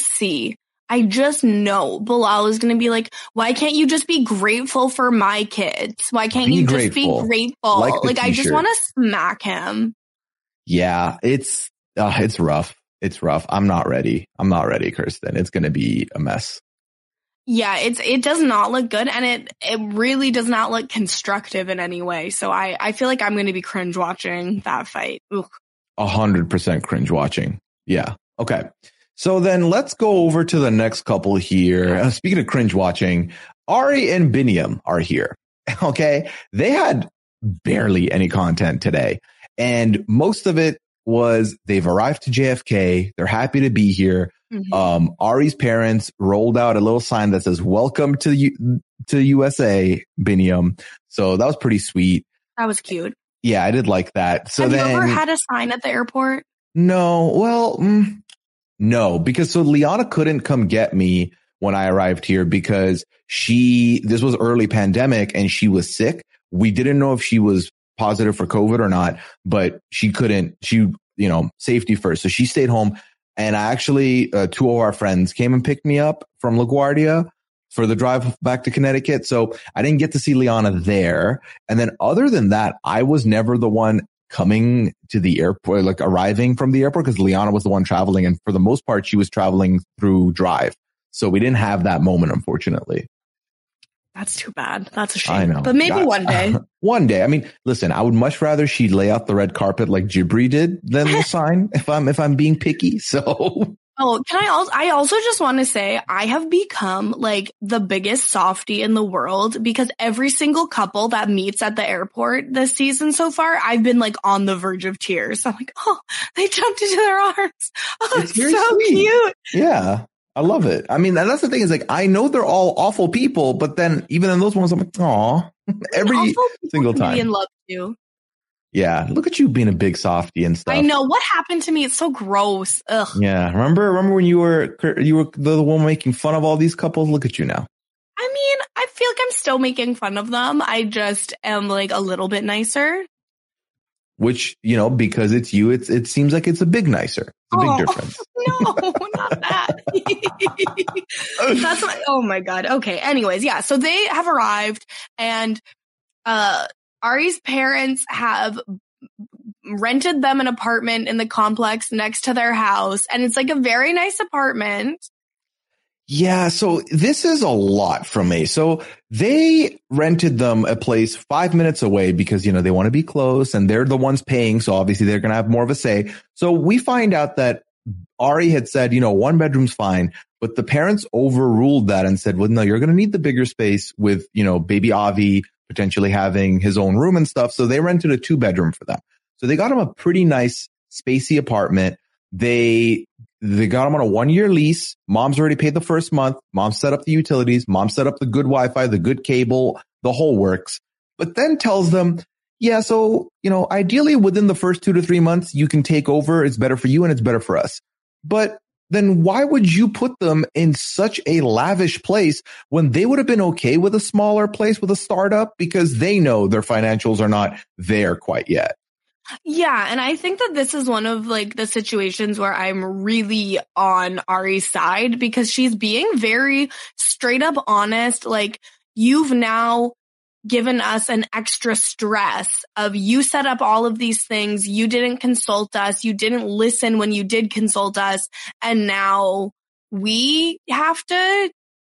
just know Bilal is going to be like, why can't you just be grateful for my kids? Why can't you just be grateful? I just want to smack him. Yeah, it's rough. It's rough. I'm not ready, Kirsten. It's going to be a mess. Yeah, it does not look good, and it really does not look constructive in any way. So I feel like I'm going to be cringe watching that fight. 100% cringe watching. Yeah. Okay. So then let's go over to the next couple here. Speaking of cringe watching, Ari and Biniam are here. Okay. They had barely any content today, and most of it was they've arrived to JFK. They're happy to be here. Mm-hmm. Ari's parents rolled out a little sign that says, "Welcome to USA, Biniam." So that was pretty sweet. That was cute. Yeah, I did like that. So Have you ever had a sign at the airport? No. Well, no, because so Liana couldn't come get me when I arrived here because this was early pandemic and she was sick. We didn't know if she was positive for COVID or not, but safety first. So she stayed home. And I actually, two of our friends came and picked me up from LaGuardia for the drive back to Connecticut. So I didn't get to see Liana there. And then other than that, I was never the one coming to the airport, like arriving from the airport, because Liana was the one traveling. And for the most part, she was traveling through Drive. So we didn't have that moment, unfortunately. That's too bad. That's a shame. I know. But maybe one day. One day. I mean, listen, I would much rather she lay out the red carpet like Jibri did than the sign if I'm being picky. So. Oh, I also just want to say I have become like the biggest softie in the world because every single couple that meets at the airport this season so far, I've been like on the verge of tears. I'm like, oh, they jumped into their arms. Oh, it's so sweet. Cute. Yeah. I love it. I mean, and that's the thing is like, I know they're all awful people, but then even in those ones, I'm like, aw, every single time. Be in love too. Yeah. Look at you being a big softie and stuff. I know what happened to me. It's so gross. Ugh. Yeah. Remember when you were the one making fun of all these couples? Look at you now. I mean, I feel like I'm still making fun of them. I just am like a little bit nicer. Which, because it's you, it seems like it's a big nicer. It's a big difference. No, not that. Oh my God. Okay. Anyways, yeah. So they have arrived and, Ari's parents have rented them an apartment in the complex next to their house. And it's like a very nice apartment. Yeah, so this is a lot from me. So they rented them a place 5 minutes away because, they want to be close and they're the ones paying. So obviously they're going to have more of a say. So we find out that Ari had said, 1 bedroom's fine, but the parents overruled that and said, well, no, you're going to need the bigger space with, baby Avi potentially having his own room and stuff. So they rented a 2-bedroom for them. So they got him a pretty nice spacey apartment. They got him on a 1-year lease. Mom's already paid the first month. Mom set up the utilities. Mom set up the good Wi-Fi, the good cable, the whole works. But then tells them, yeah, so, ideally within the first 2 to 3 months, you can take over. It's better for you and it's better for us. But then why would you put them in such a lavish place when they would have been okay with a smaller place with a startup because they know their financials are not there quite yet? Yeah. And I think that this is one of like the situations where I'm really on Ari's side because she's being very straight up honest. Like, you've now given us an extra stress of you set up all of these things. You didn't consult us. You didn't listen when you did consult us. And now we have to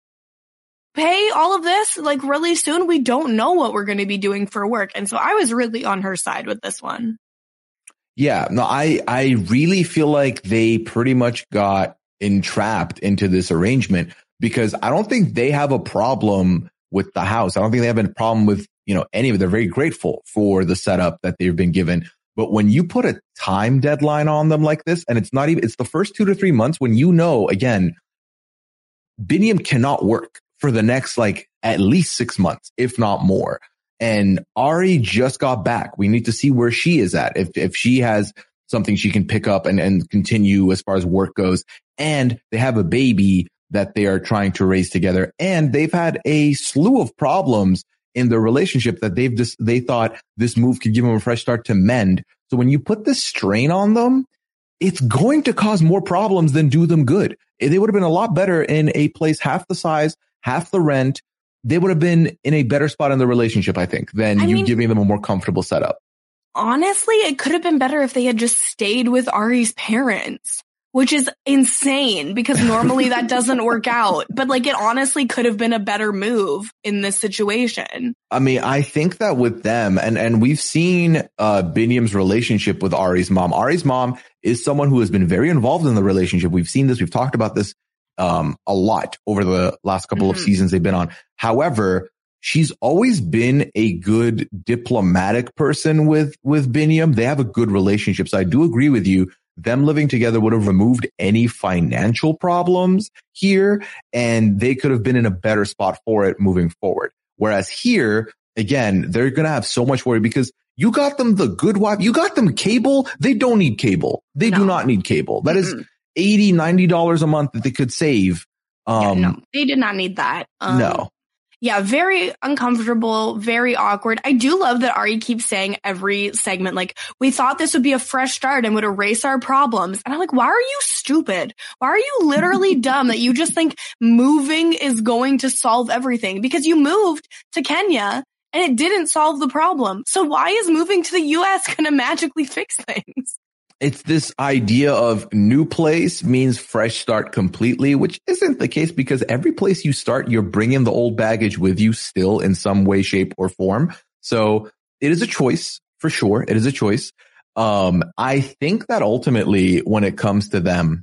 pay all of this like really soon. We don't know what we're going to be doing for work. And so I was really on her side with this one. Yeah, no, I really feel like they pretty much got entrapped into this arrangement because I don't think they have a problem with the house. I don't think they have a problem with, any of it. They're very grateful for the setup that they've been given. But when you put a time deadline on them like this, and it's the first 2 to 3 months when again, Biniam cannot work for the next at least 6 months, if not more. And Ari just got back. We need to see where she is at. If she has something she can pick up and continue as far as work goes. And they have a baby that they are trying to raise together. And they've had a slew of problems in their relationship that they thought this move could give them a fresh start to mend. So when you put this strain on them, it's going to cause more problems than do them good. They would have been a lot better in a place half the size, half the rent. They would have been in a better spot in the relationship, I think, than giving them a more comfortable setup. Honestly, it could have been better if they had just stayed with Ari's parents, which is insane because normally that doesn't work out. But it honestly could have been a better move in this situation. I mean, I think that with them, and we've seen Biniam's relationship with Ari's mom. Ari's mom is someone who has been very involved in the relationship. We've seen this. We've talked about this a lot over the last couple of seasons they've been on. However, she's always been a good diplomatic person with Biniam. They have a good relationship. So I do agree with you. Them living together would have removed any financial problems here, and they could have been in a better spot for it moving forward. Whereas here, again, they're going to have so much worry because you got them the good wife. You got them cable. They don't need cable. They do not need cable. That is $80, $90 a month that they could save. No, they did not need that. No. Yeah, very uncomfortable, very awkward. I do love that Ari keeps saying every segment, like, we thought this would be a fresh start and would erase our problems. And I'm like, why are you stupid? Why are you literally dumb that you just think moving is going to solve everything? Because you moved to Kenya and it didn't solve the problem. So why is moving to the US going to magically fix things? It's this idea of new place means fresh start completely, which isn't the case because every place you start, you're bringing the old baggage with you still in some way, shape, or form. So it is a choice for sure. It is a choice. I think that ultimately when it comes to them,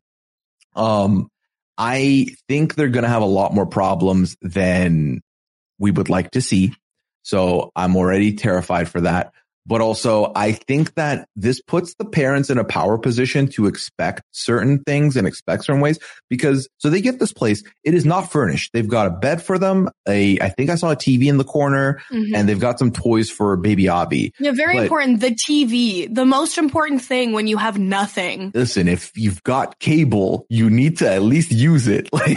I think they're going to have a lot more problems than we would like to see. So I'm already terrified for that. But also, I think that this puts the parents in a power position to expect certain things and expect certain ways because so they get this place. It is not furnished. They've got a bed for them. I think I saw a TV in the corner and they've got some toys for baby Avi. Yeah, very important. The TV, the most important thing when you have nothing. Listen, if you've got cable, you need to at least use it. Like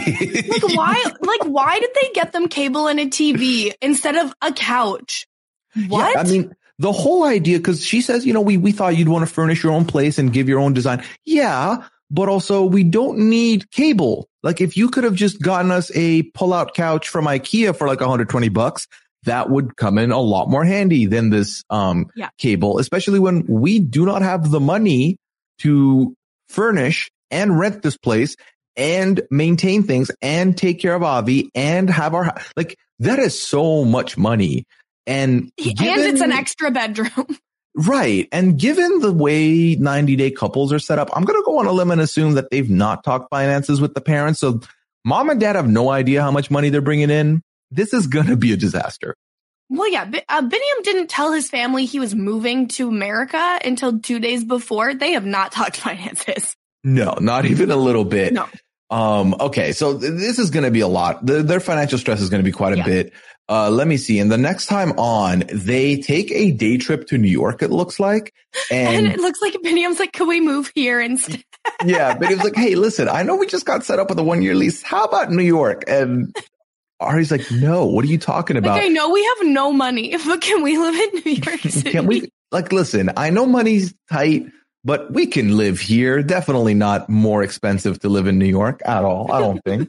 why did they get them cable and a TV instead of a couch? What? Yeah, I mean, the whole idea, because she says, we thought you'd want to furnish your own place and give your own design. Yeah, but also we don't need cable. Like if you could have just gotten us a pull-out couch from IKEA for like $120, that would come in a lot more handy than this cable, especially when we do not have the money to furnish and rent this place and maintain things and take care of Avi and have our like that is so much money. And it's an extra bedroom. Right. And given the way 90-day couples are set up, I'm going to go on a limb and assume that they've not talked finances with the parents. So mom and dad have no idea how much money they're bringing in. This is going to be a disaster. Well, yeah. Biniam didn't tell his family he was moving to America until 2 days before. They have not talked finances. No, not even a little bit. No. Okay. So this is going to be a lot. Their financial stress is going to be quite a bit. Let me see. And the next time on, they take a day trip to New York, it looks like. And it looks like Biniam's like, can we move here instead? Yeah. Biniam's like, hey, listen, I know we just got set up with a 1-year lease. How about New York? And Ari's like, no, what are you talking about? Like, I know we have no money, but can we live in New York City? Can we, listen, I know money's tight, but we can live here. Definitely not more expensive to live in New York at all. I don't think.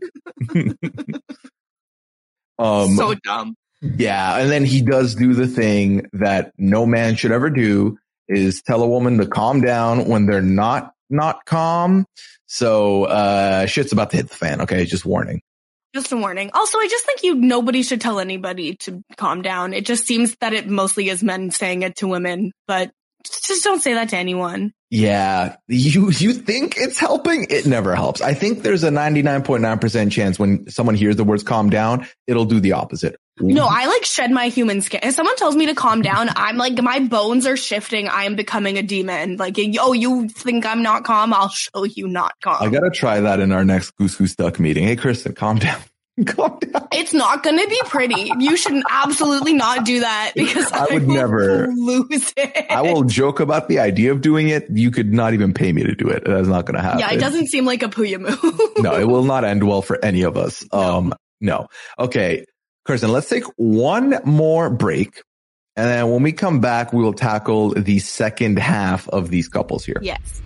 So dumb. Yeah. And then he does do the thing that no man should ever do is tell a woman to calm down when they're not calm. So, shit's about to hit the fan. Okay. Just warning. Just a warning. Also, I just think nobody should tell anybody to calm down. It just seems that it mostly is men saying it to women, but just don't say that to anyone. Yeah. You think it's helping? It never helps. I think there's a 99.9% chance when someone hears the words calm down, it'll do the opposite. No, I shed my human skin. If someone tells me to calm down, I'm like, my bones are shifting. I am becoming a demon. Like, oh, you think I'm not calm? I'll show you not calm. I got to try that in our next Goose Goose Duck meeting. Hey, Kristen, calm down. Calm down. It's not going to be pretty. You should absolutely not do that because I would never lose it. I will joke about the idea of doing it. You could not even pay me to do it. That's not going to happen. Yeah, it doesn't seem like a Puya move. No, it will not end well for any of us. No. Okay. Kirsten, let's take one more break. And then when we come back, we will tackle the second half of these couples here. Yes.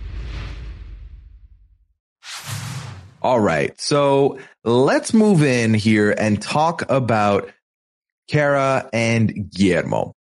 All right. So let's move in here and talk about Kara and Guillermo.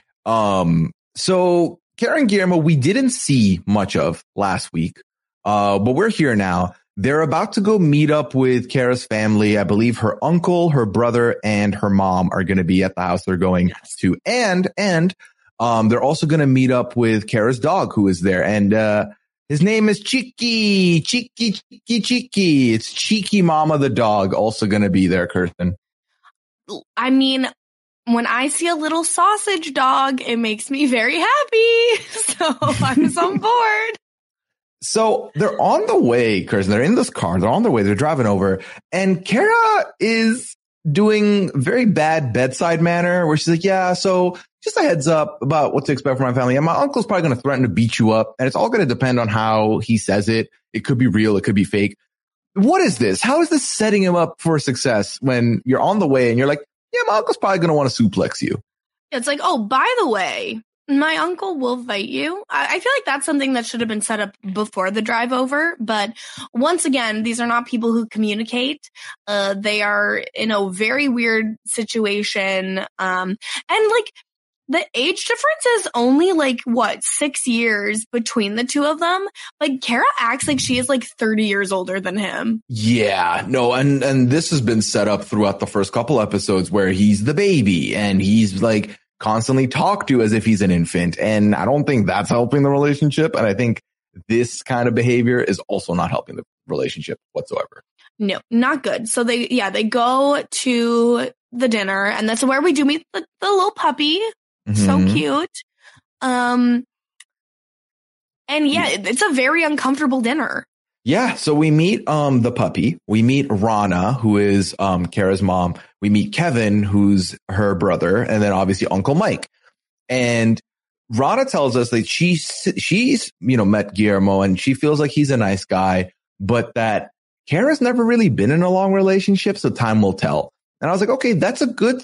So Kara and Guillermo, we didn't see much of last week, but we're here now. They're about to go meet up with Kara's family. I believe her uncle, her brother, and her mom are going to be at the house they're going to. And they're also going to meet up with Kara's dog who is there. And, his name is Cheeky. It's Cheeky Mama the dog also going to be there, Kirsten. I mean, when I see a little sausage dog, it makes me very happy. So I'm on board. So they're on the way, Kirsten. They're in this car. They're on their way. They're driving over. And Kara is doing very bad bedside manner where she's like, yeah, so just a heads up about what to expect from my family. And my uncle's probably going to threaten to beat you up. And it's all going to depend on how he says it. It could be real. It could be fake. What is this? How is this setting him up for success when you're on the way and you're like, yeah, my uncle's probably going to want to suplex you? It's like, oh, by the way, my uncle will fight you. I feel like that's something that should have been set up before the drive over. But once again, these are not people who communicate. They are in a very weird situation. And like the age difference is only like, 6 years between the two of them. Like Kara acts like she is like 30 years older than him. Yeah, no. And this has been set up throughout the first couple episodes where he's the baby and he's like constantly talked to as if he's an infant. And I don't think that's helping the relationship. And I think this kind of behavior is also not helping the relationship whatsoever. No, not good. So they go to the dinner and that's where we do meet the little puppy. Mm-hmm. So cute. And yeah, it's a very uncomfortable dinner. Yeah. So we meet, the puppy. We meet Rana, who is, Kara's mom. We meet Kevin, who's her brother, and then obviously Uncle Mike. And Rana tells us that she's, met Guillermo and she feels like he's a nice guy, but that Kara's never really been in a long relationship. So time will tell. And I was like, okay, that's good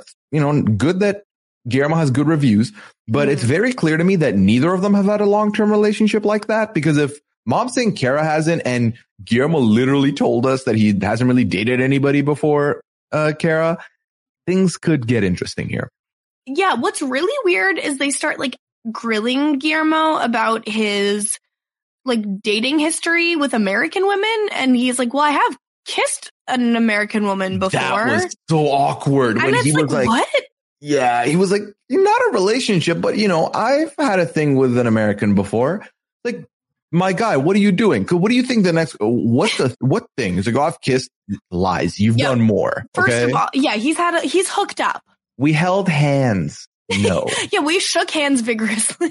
that Guillermo has good reviews, but It's very clear to me that neither of them have had a long-term relationship like that. Because if Mom's saying Kara hasn't, and Guillermo literally told us that he hasn't really dated anybody before Kara, things could get interesting here. Yeah, what's really weird is they start like grilling Guillermo about his like dating history with American women, and he's like, "Well, I have kissed an American woman before." That was so awkward when he was like, "What?" Yeah, he was like, "Not a relationship, but I've had a thing with an American before." Like, my guy, what are you doing? What do you think the next, what thing? He's like, oh, I've kissed. Lies. You've done more. First of all, yeah, he's hooked up. We held hands. No. Yeah, we shook hands vigorously.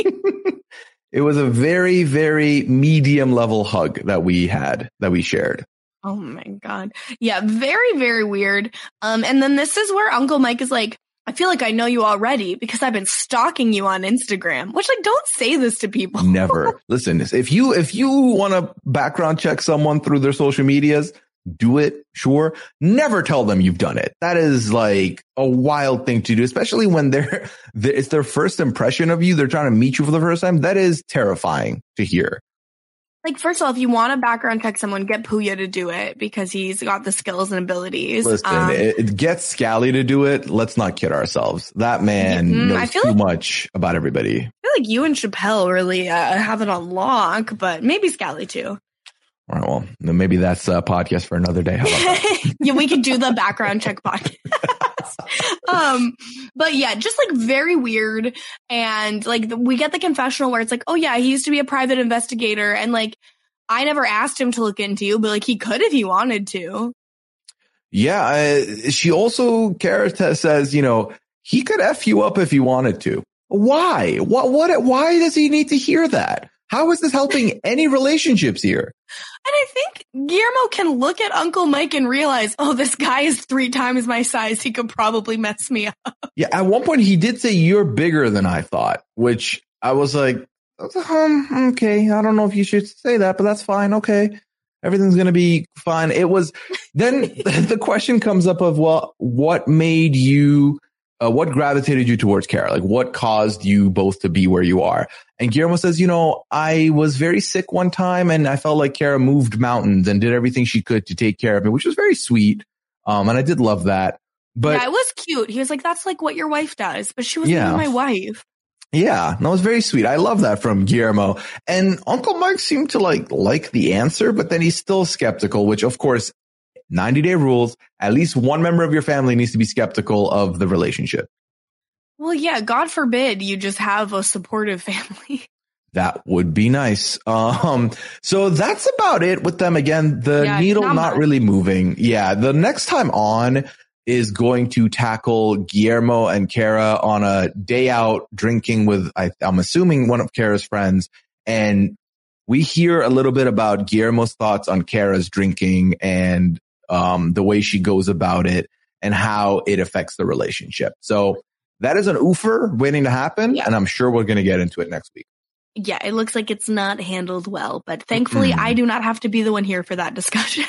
It was a very, very medium level hug that we shared. Oh my God. Yeah, very, very weird. And then this is where Uncle Mike is like, I feel like I know you already because I've been stalking you on Instagram, which like, don't say this to people. Never. Listen, if you want to background check someone through their social medias, do it. Sure. Never tell them you've done it. That is like a wild thing to do, especially when it's their first impression of you. They're trying to meet you for the first time. That is terrifying to hear. Like, first of all, if you want to background check someone, get Puya to do it because he's got the skills and abilities. Listen, it gets Scally to do it. Let's not kid ourselves. That man knows too much about everybody. I feel like you and Chappelle really have it on lock, but maybe Scally too. All right, well, then maybe that's a podcast for another day. How about that? Yeah, we could do the background check podcast. But yeah, just like very weird. And like we get the confessional where it's like, oh yeah, he used to be a private investigator. And like, I never asked him to look into you, but like he could if he wanted to. Yeah. She also, Kara says, he could F you up if he wanted to. Why? Why does he need to hear that? How is this helping any relationships here? And I think Guillermo can look at Uncle Mike and realize, oh, this guy is 3 times my size. He could probably mess me up. Yeah, at one point he did say, you're bigger than I thought, which I was like, okay, I don't know if you should say that, but that's fine. Okay, everything's going to be fine. It was, then the question comes up of, well, what made you, what gravitated you towards Kara? Like what caused you both to be where you are? And Guillermo says, I was very sick one time and I felt like Kara moved mountains and did everything she could to take care of me, which was very sweet. And I did love that. But yeah, it was cute. He was like, that's like what your wife does, but she wasn't even my wife. Yeah, that was very sweet. I love that from Guillermo. And Uncle Mike seemed to like the answer, but then he's still skeptical, which of course, 90-day rules, at least one member of your family needs to be skeptical of the relationship. Well, yeah, God forbid you just have a supportive family. That would be nice. So that's about it with them. Again, the needle not really moving. Yeah. The next time on, is going to tackle Guillermo and Kara on a day out drinking with, I'm assuming, one of Kara's friends. And we hear a little bit about Guillermo's thoughts on Kara's drinking and the way she goes about it and how it affects the relationship. So that is an oofer waiting to happen. Yeah. And I'm sure we're going to get into it next week. Yeah, it looks like it's not handled well, but thankfully I do not have to be the one here for that discussion.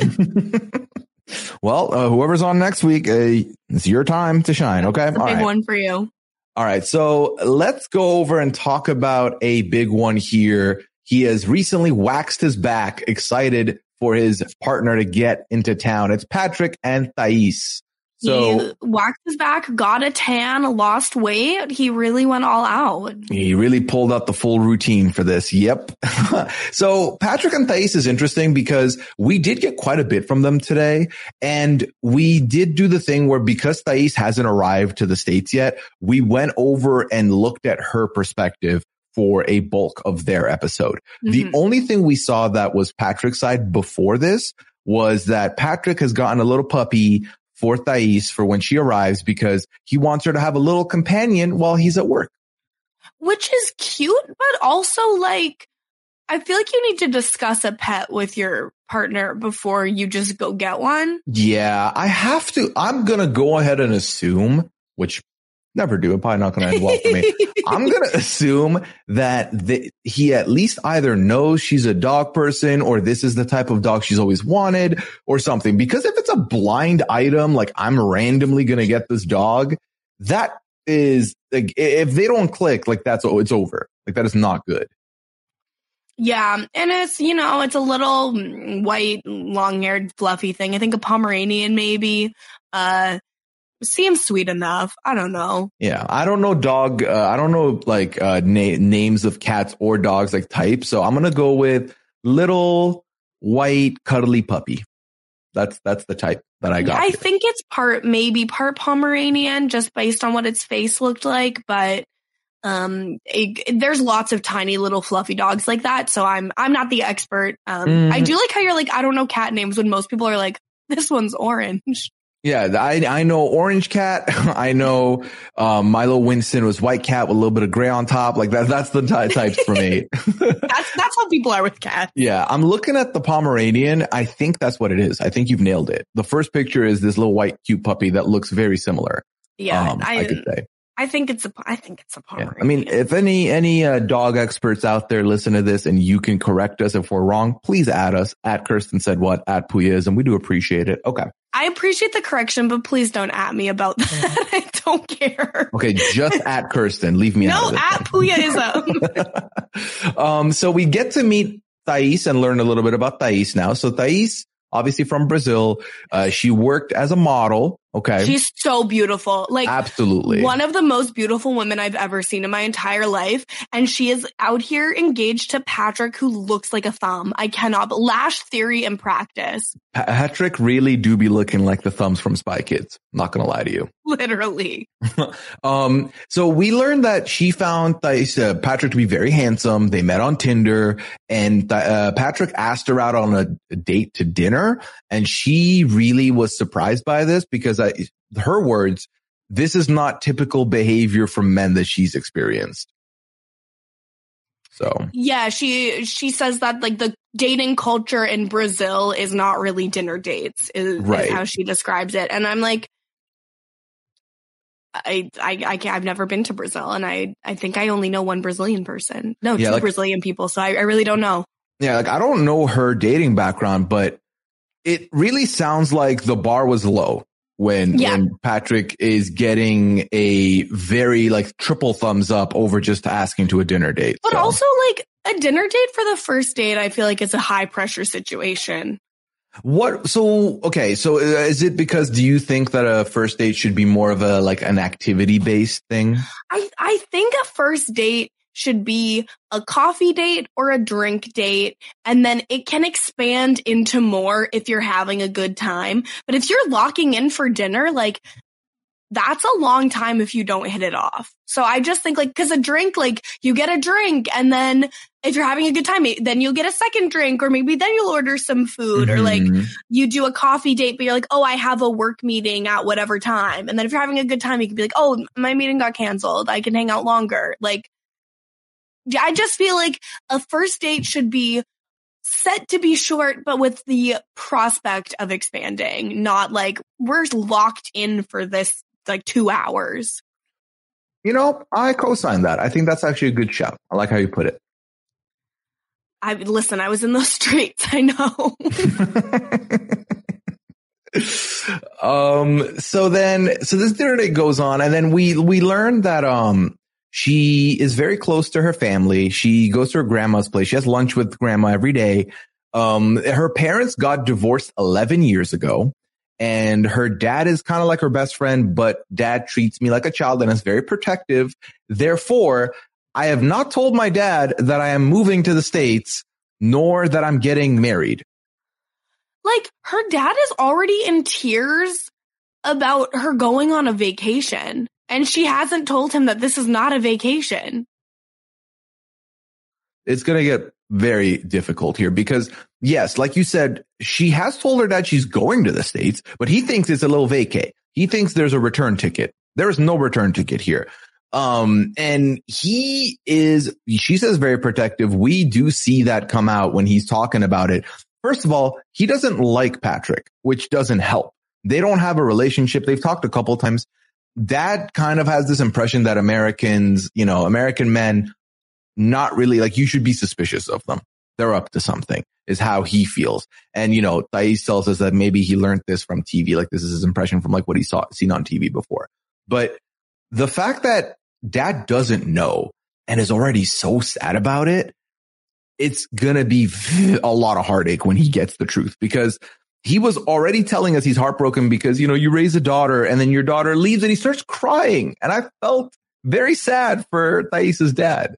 Well, whoever's on next week, it's your time to shine. Okay. It's a big one for you. All right. So let's go over and talk about a big one here. He has recently waxed his back, excited for his partner to get into town. It's Patrick and Thais. So he waxed his back, got a tan, lost weight. He really went all out. He really pulled out the full routine for this. Yep. So Patrick and Thais is interesting because we did get quite a bit from them today. And we did do the thing where, because Thais hasn't arrived to the States yet, we went over and looked at her perspective for a bulk of their episode. Mm-hmm. The only thing we saw that was Patrick's side before this was that Patrick has gotten a little puppy for Thais for when she arrives because he wants her to have a little companion while he's at work. Which is cute, but also like, I feel like you need to discuss a pet with your partner before you just go get one. Yeah, I have to. I'm going to go ahead and assume, which never do. I'm probably not going to end well for me. I'm going to assume that he at least either knows she's a dog person or this is the type of dog she's always wanted or something. Because if it's a blind item, like I'm randomly going to get this dog, that is like, if they don't click, like it's over. Like that is not good. Yeah. And it's, it's a little white, long-haired, fluffy thing. I think a Pomeranian maybe. Seems sweet enough. I don't know. Yeah. I don't know names of cats or dogs, like types. So I'm going to go with little white cuddly puppy. That's the type that I got. Yeah, I think it's part Pomeranian just based on what its face looked like. But there's lots of tiny little fluffy dogs like that. So I'm not the expert. I do like how you're like, I don't know cat names when most people are like, this one's orange. Yeah, I know orange cat. I know Milo Winston was white cat with a little bit of gray on top. Like that's the types for me. that's how people are with cats. Yeah, I'm looking at the Pomeranian. I think that's what it is. I think you've nailed it. The first picture is this little white cute puppy that looks very similar. Yeah, I could say. I think it's a Pomeranian. Yeah. I mean, if any dog experts out there listen to this and you can correct us if we're wrong, please add us at Kirsten Said What, at Puyism. We do appreciate it. Okay. I appreciate the correction, but please don't at me about that. I don't care. Okay, just at Kirsten. Leave me out of it. No, at Puyism. So we get to meet Thais and learn a little bit about Thais now. So Thais, obviously from Brazil, she worked as a model. Okay. She's so beautiful. Like, absolutely. One of the most beautiful women I've ever seen in my entire life. And she is out here engaged to Patrick, who looks like a thumb. I cannot, but lash theory in practice. Patrick really do be looking like the thumbs from Spy Kids. Not going to lie to you. Literally. So we learned that she found Patrick to be very handsome. They met on Tinder and Patrick asked her out on a date to dinner. And she really was surprised by this because her words, this is not typical behavior from men that she's experienced. So yeah, she says that like the dating culture in Brazil is not really dinner dates is how she describes it. And I'm like, I've never been to Brazil, and I think I only know one Brazilian person. No, two Brazilian people. So I really don't know. Yeah, like I don't know her dating background, but it really sounds like the bar was low when Patrick is getting a very like triple thumbs up over just asking to a dinner date. But also like a dinner date for the first date, I feel like it's a high pressure situation. So is it because do you think that a first date should be more of an activity based thing? I think a first date should be a coffee date or a drink date, and then it can expand into more if you're having a good time. But if you're locking in for dinner, like that's a long time if you don't hit it off. So I just think like, cause a drink, like you get a drink and then if you're having a good time, then you'll get a second drink, or maybe then you'll order some food, or like you do a coffee date, but you're like, oh, I have a work meeting at whatever time. And then if you're having a good time, you can be like, oh, my meeting got canceled. I can hang out longer. Like, I just feel like a first date should be set to be short, but with the prospect of expanding, not like we're locked in for this like 2 hours. You know, I co-sign that. I think that's actually a good shout. I like how you put it. I was in those streets. I know. So this dinner date goes on, and then we learn that she is very close to her family. She goes to her grandma's place. She has lunch with grandma every day. Her parents got divorced 11 years ago, and her dad is kind of like her best friend, but dad treats me like a child and is very protective. Therefore, I have not told my dad that I am moving to the States, nor that I'm getting married. Like, her dad is already in tears about her going on a vacation, and she hasn't told him that this is not a vacation. It's going to get very difficult here because, yes, like you said, she has told her dad she's going to the States, but he thinks it's a little vacay. He thinks there's a return ticket. There is no return ticket here. And she says very protective. We do see that come out when he's talking about it. First of all, he doesn't like Patrick, which doesn't help. They don't have a relationship. They've talked a couple of times. Dad kind of has this impression that American men, not really, like, you should be suspicious of them. They're up to something, is how he feels. And, Thais tells us that maybe he learned this from TV. Like, this is his impression from like what he seen on TV before. But the fact that dad doesn't know and is already so sad about it, it's going to be a lot of heartache when he gets the truth, because he was already telling us he's heartbroken because, you raise a daughter and then your daughter leaves and he starts crying. And I felt very sad for Thais's dad.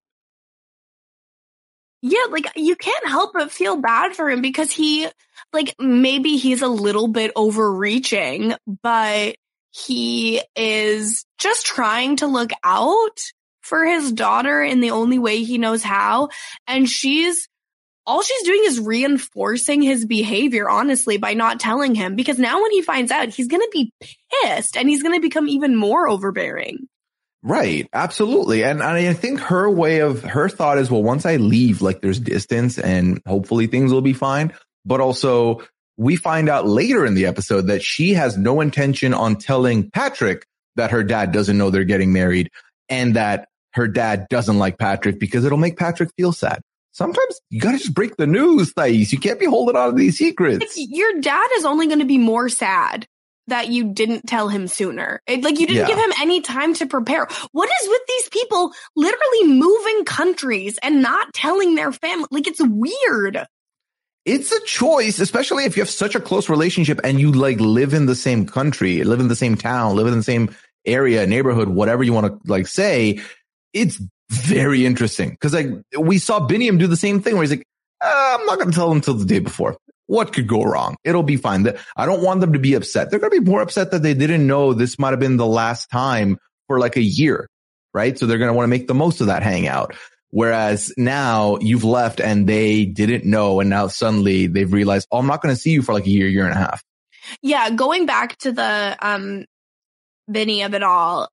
Yeah, like, you can't help but feel bad for him because maybe he's a little bit overreaching, but he is just trying to look out for his daughter in the only way he knows how. And all she's doing is reinforcing his behavior, honestly, by not telling him, because now when he finds out, he's going to be pissed and he's going to become even more overbearing. Right. Absolutely. And I think her thought is, well, once I leave, like, there's distance and hopefully things will be fine. But also we find out later in the episode that she has no intention on telling Patrick that her dad doesn't know they're getting married, and that her dad doesn't like Patrick because it'll make Patrick feel sad. Sometimes you got to just break the news, Thais. You can't be holding on to these secrets. Your dad is only going to be more sad that you didn't tell him sooner. You didn't give him any time to prepare. What is with these people literally moving countries and not telling their family? Like, it's weird. It's a choice, especially if you have such a close relationship and you live in the same country, live in the same town, live in the same area, neighborhood, whatever you want to say. It's very interesting because we saw Biniam do the same thing where he's like, I'm not going to tell them until the day before. What could go wrong? It'll be fine. I don't want them to be upset. They're going to be more upset that they didn't know this might have been the last time for like a year, right? So they're going to want to make the most of that hangout. Whereas now you've left and they didn't know. And now suddenly they've realized, oh, I'm not going to see you for like a year and a half. Yeah. Going back to the Vinny of it all,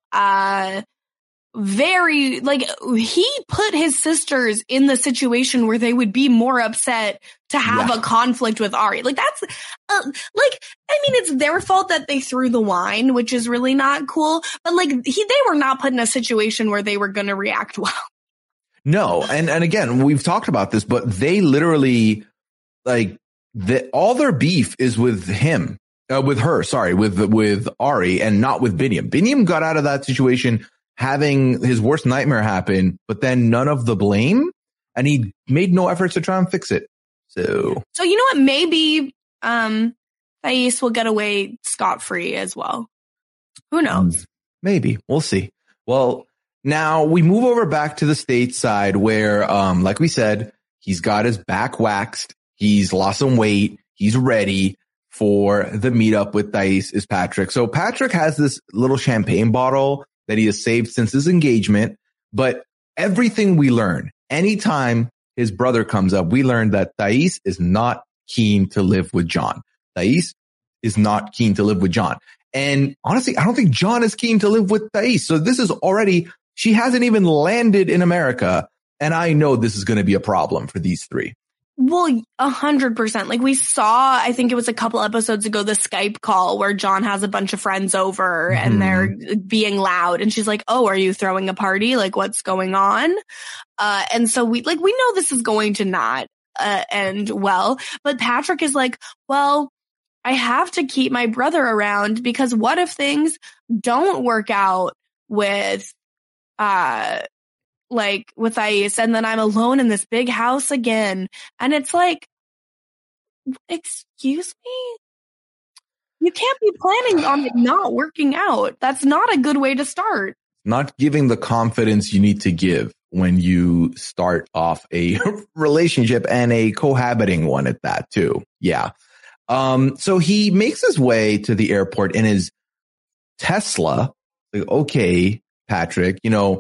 he put his sisters in the situation where they would be more upset to have a conflict with Ari. Like, that's it's their fault that they threw the wine, which is really not cool. But they were not put in a situation where they were going to react well. No. And again, we've talked about this, but they literally all their beef is with him, with Ari, and not with Biniam. Biniam got out of that situation having his worst nightmare happen, but then none of the blame, and he made no efforts to try and fix it. So you know what? Maybe Thais will get away scot-free as well. Who knows? Maybe. We'll see. Well, now we move over back to the stateside where, like we said, he's got his back waxed. He's lost some weight. He's ready for the meetup with Thais is Patrick. So Patrick has this little champagne bottle that he has saved since his engagement. But everything we learn, anytime his brother comes up, we learn that Thais is not keen to live with John. Thais is not keen to live with John. And honestly, I don't think John is keen to live with Thais. So this is already, she hasn't even landed in America. And I know this is going to be a problem for these three. Well, 100%. Like we saw, I think it was a couple episodes ago, the Skype call where John has a bunch of friends over and they're being loud. And she's like, oh, are you throwing a party? Like what's going on? And so we know this is going to not end well. But Patrick is like, well, I have to keep my brother around because what if things don't work out with Thais, and then I'm alone in this big house again. And it's like, excuse me? You can't be planning on it not working out. That's not a good way to start. Not giving the confidence you need to give when you start off a relationship and a cohabiting one at that too. Yeah. So he makes his way to the airport in his Tesla. Like, okay, Patrick,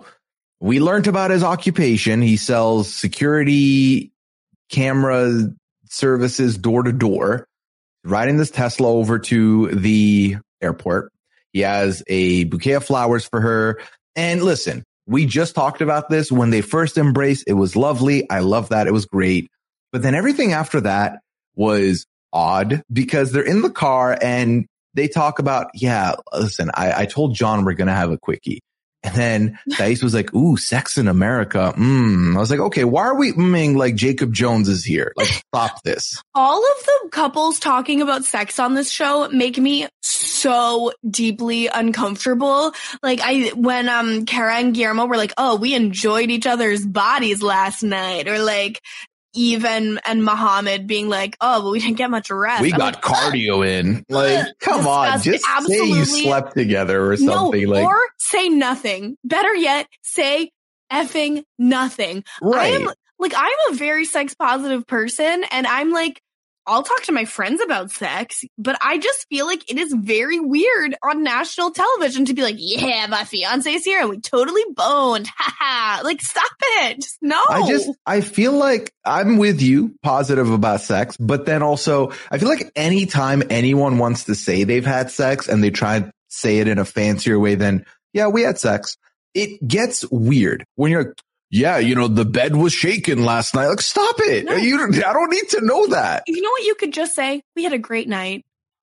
we learned about his occupation. He sells security camera services door to door, riding this Tesla over to the airport. He has a bouquet of flowers for her. And listen, we just talked about this when they first embraced. It was lovely. I love that. It was great. But then everything after that was odd because they're in the car and they talk about, yeah, listen, I told John we're going to have a quickie. And then Thais was like, ooh, sex in America. I was like, okay, why are we like Jacob Jones is here? Like, stop this. All of the couples talking about sex on this show make me so deeply uncomfortable. Like when Kara and Guillermo were like, oh, we enjoyed each other's bodies last night. Or like Eve and Mohammed being like, oh, but we didn't get much rest. We got cardio in. Like, come on, just say you slept together or something. Or say nothing. Better yet, say effing nothing. Right. I'm a very sex positive person, and I'm like, I'll talk to my friends about sex, but I just feel like it is very weird on national television to be like, yeah, my fiance's here and we totally boned. Ha. Like, stop it. Just no. I feel like I'm with you positive about sex, but then also I feel like anytime anyone wants to say they've had sex and they try to say it in a fancier way than, yeah, we had sex, it gets weird when you're yeah, the bed was shaken last night. Like, stop it. No. I don't need to know that. You know what you could just say? We had a great night.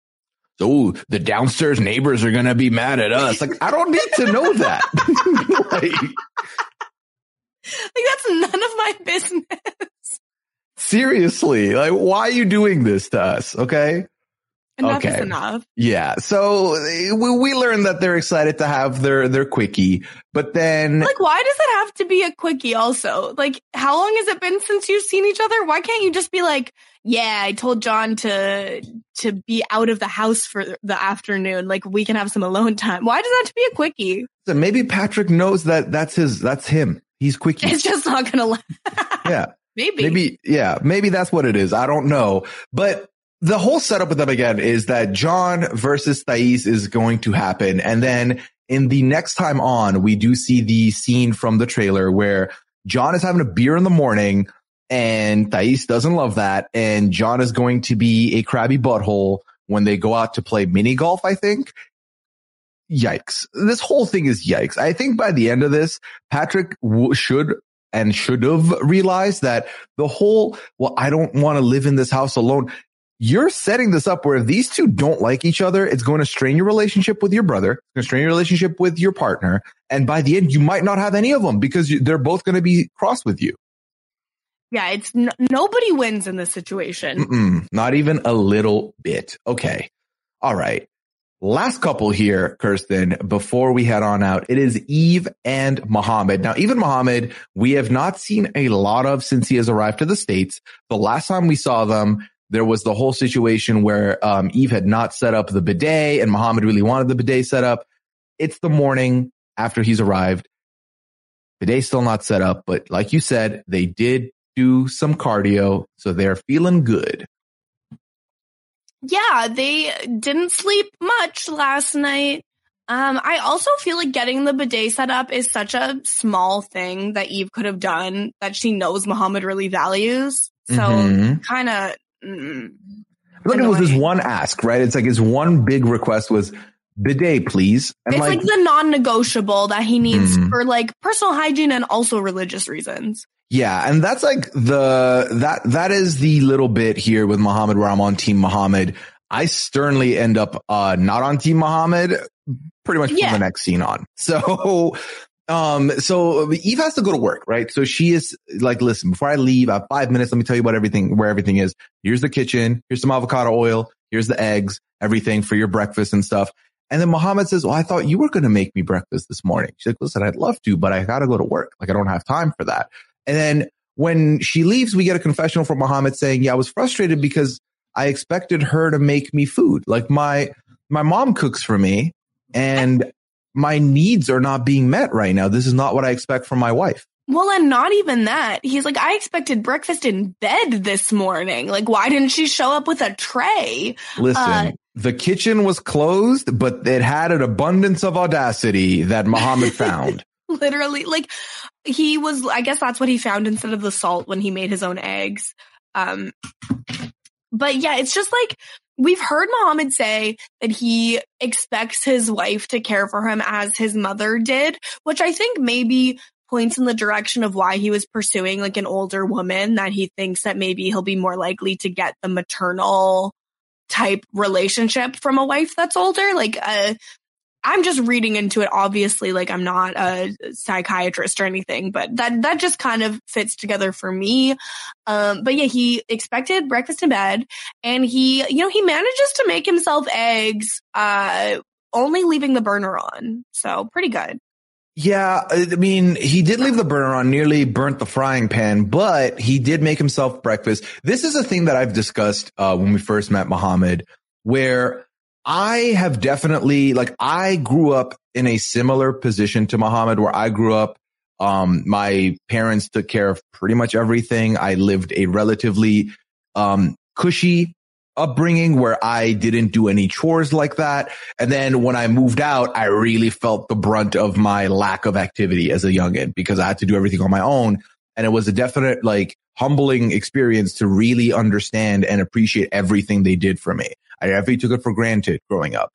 Oh, the downstairs neighbors are going to be mad at us. Like, I don't need to know that. like, that's none of my business. Seriously. Like, why are you doing this to us? Okay. Enough is enough. Yeah. So we learned that they're excited to have their quickie, but then like, why does it have to be a quickie also? Like, how long has it been since you've seen each other? Why can't you just be like, yeah, I told John to be out of the house for the afternoon. Like, we can have some alone time. Why does that have to be a quickie? So maybe Patrick knows that's him. He's quickie. It's just not going to Yeah. Maybe. Maybe that's what it is. I don't know. But the whole setup with them again is that John versus Thais is going to happen. And then in the next time on, we do see the scene from the trailer where John is having a beer in the morning and Thais doesn't love that. And John is going to be a crabby butthole when they go out to play mini golf, I think. Yikes. This whole thing is yikes. I think by the end of this, Patrick should have realized that the whole, well, I don't want to live in this house alone. You're setting this up where if these two don't like each other, it's going to strain your relationship with your brother. It's going to strain your relationship with your partner. And by the end, you might not have any of them because they're both going to be cross with you. Yeah, it's nobody wins in this situation. Not even a little bit. Okay. All right. Last couple here, Kirsten, before we head on out, it is Eve and Mohammed. Now, Eve and Mohammed, we have not seen a lot of since he has arrived to the States. The last time we saw them, there was the whole situation where Eve had not set up the bidet and Mohammed really wanted the bidet set up. It's the morning after he's arrived. Bidet's still not set up, but like you said, they did do some cardio, so they're feeling good. Yeah, they didn't sleep much last night. I also feel like getting the bidet set up is such a small thing that Eve could have done that she knows Mohammed really values. So kind of Look, it was this one ask, right? It's like his one big request was bidet, please. And it's like the non-negotiable that he needs for like personal hygiene and also religious reasons. Yeah, and that's like that is the little bit here with Mohammed where I'm on Team Mohammed. I sternly end up not on Team Mohammed pretty much from the next scene on. So Eve has to go to work, right? So she is like, listen, before I leave, I have 5 minutes. Let me tell you where everything is. Here's the kitchen. Here's some avocado oil. Here's the eggs, everything for your breakfast and stuff. And then Mohammed says, well, I thought you were going to make me breakfast this morning. She's like, listen, I'd love to, but I got to go to work. Like, I don't have time for that. And then when she leaves, we get a confessional from Mohammed saying, yeah, I was frustrated because I expected her to make me food. Like my mom cooks for me and my needs are not being met right now. This is not what I expect from my wife. Well, and not even that. He's like, I expected breakfast in bed this morning. Like, why didn't she show up with a tray? Listen, the kitchen was closed, but it had an abundance of audacity that Mohammed found. Literally, like I guess that's what he found instead of the salt when he made his own eggs. But yeah, it's just like, we've heard Mohammed say that he expects his wife to care for him as his mother did, which I think maybe points in the direction of why he was pursuing like an older woman, that he thinks that maybe he'll be more likely to get the maternal type relationship from a wife that's older. Like, I'm just reading into it. Obviously, like, I'm not a psychiatrist or anything, but that just kind of fits together for me. But yeah, he expected breakfast in bed, and he manages to make himself eggs, only leaving the burner on. So pretty good. Yeah, I mean, he did leave the burner on, nearly burnt the frying pan, but he did make himself breakfast. This is a thing that I've discussed when we first met Mohammed, where I have definitely, like, I grew up in a similar position to Mohammed, where I grew up. My parents took care of pretty much everything. I lived a relatively cushy upbringing where I didn't do any chores like that. And then when I moved out, I really felt the brunt of my lack of activity as a youngin because I had to do everything on my own. And it was a definite, like, humbling experience to really understand and appreciate everything they did for me. I definitely took it for granted growing up.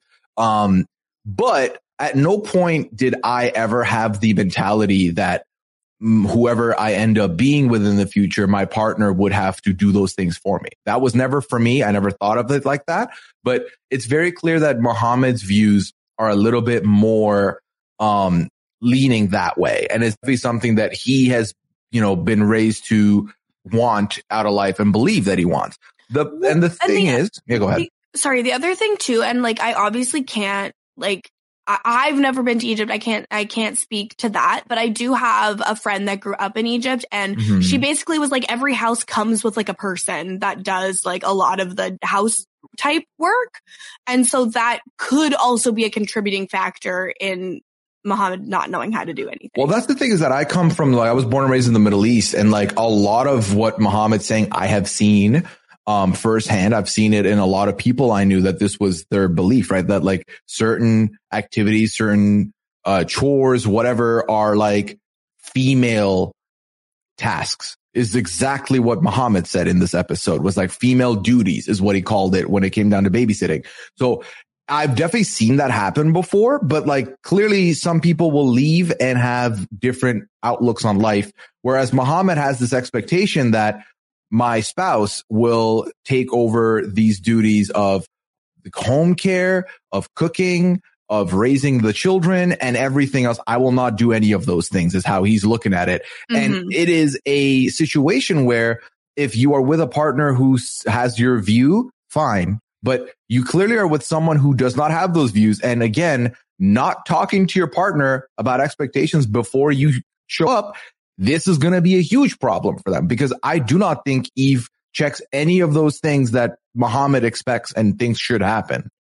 But at no point did I ever have the mentality that whoever I end up being with in the future, my partner would have to do those things for me. That was never for me. I never thought of it like that. But it's very clear that Mohammed's views are a little bit more leaning that way. And it's something that he has, been raised to want out of life and believe that he wants. The thing is, go ahead. The other thing too, and like, I obviously can't, like, I've never been to Egypt. I can't speak to that, but I do have a friend that grew up in Egypt, and she basically was like, every house comes with like a person that does like a lot of the house type work. And so that could also be a contributing factor in Mohammed not knowing how to do anything. Well, that's the thing, is that I come from, like, I was born and raised in the Middle East, and like a lot of what Mohammed's saying, I have seen firsthand. I've seen it in a lot of people I knew, that this was their belief, right? That like certain activities, certain chores, whatever, are like female tasks, is exactly what Mohammed said in this episode, was like female duties is what he called it when it came down to babysitting. So I've definitely seen that happen before, but like clearly some people will leave and have different outlooks on life. Whereas Mohammed has this expectation that my spouse will take over these duties of home care, of cooking, of raising the children, and everything else. I will not do any of those things, is how he's looking at it. And it is a situation where if you are with a partner who has your view, fine. But you clearly are with someone who does not have those views. And again, not talking to your partner about expectations before you show up, this is going to be a huge problem for them, because I do not think Eve checks any of those things that Mohammed expects and thinks should happen.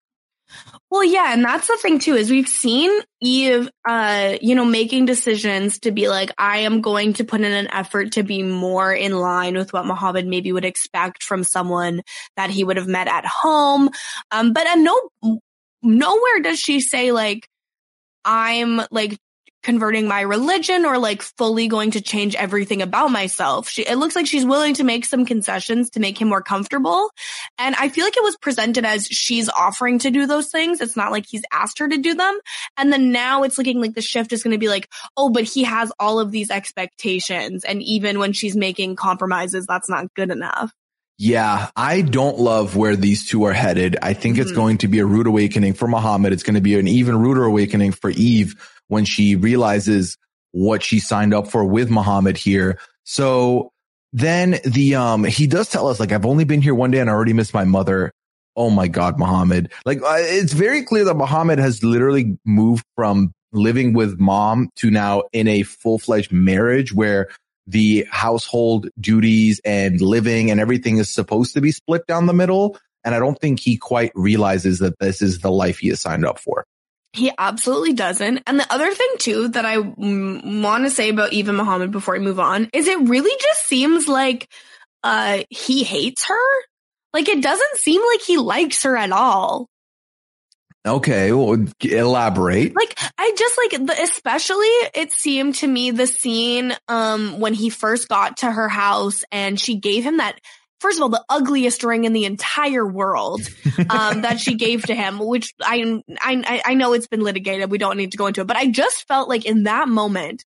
Well, yeah, and that's the thing too, is we've seen Eve, making decisions to be like, I am going to put in an effort to be more in line with what Mohammed maybe would expect from someone that he would have met at home. But nowhere does she say like, I'm like converting my religion or like fully going to change everything about myself. It looks like she's willing to make some concessions to make him more comfortable. And I feel like it was presented as she's offering to do those things. It's not like he's asked her to do them. And then now it's looking like the shift is going to be like, oh, but he has all of these expectations. And even when she's making compromises, that's not good enough. Yeah, I don't love where these two are headed. I think it's going to be a rude awakening for Mohammed. It's going to be an even ruder awakening for Eve when she realizes what she signed up for with Mohammed here. So then he does tell us, like, I've only been here one day and I already missed my mother. Oh my God, Mohammed. Like, it's very clear that Mohammed has literally moved from living with mom to now in a full-fledged marriage where the household duties and living and everything is supposed to be split down the middle. And I don't think he quite realizes that this is the life he has signed up for. He absolutely doesn't. And the other thing too that I want to say about Eve and Mohammed before I move on is it really just seems like he hates her. Like it doesn't seem like he likes her at all. Okay, well, elaborate. Like, I just like, especially it seemed to me the scene when he first got to her house and she gave him that, first of all, the ugliest ring in the entire world that she gave to him, which I know it's been litigated. We don't need to go into it, but I just felt like in that moment,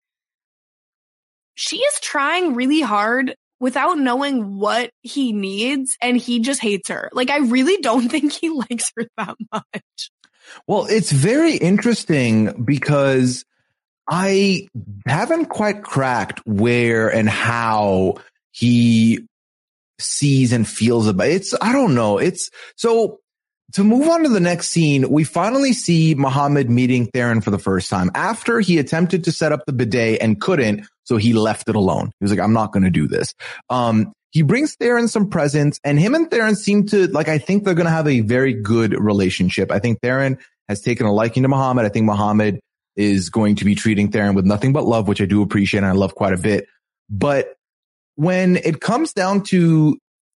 she is trying really hard without knowing what he needs, and he just hates her. Like, I really don't think he likes her that much. Well, it's very interesting because I haven't quite cracked where and how he sees and feels about it. I don't know. It's so to move on to the next scene, we finally see Mohammed meeting Theron for the first time after he attempted to set up the bidet and couldn't. So he left it alone. He was like, I'm not going to do this. He brings Theron some presents, and him and Theron seem to, like, I think they're going to have a very good relationship. I think Theron has taken a liking to Mohammed. I think Mohammed is going to be treating Theron with nothing but love, which I do appreciate and I love quite a bit. But when it comes down to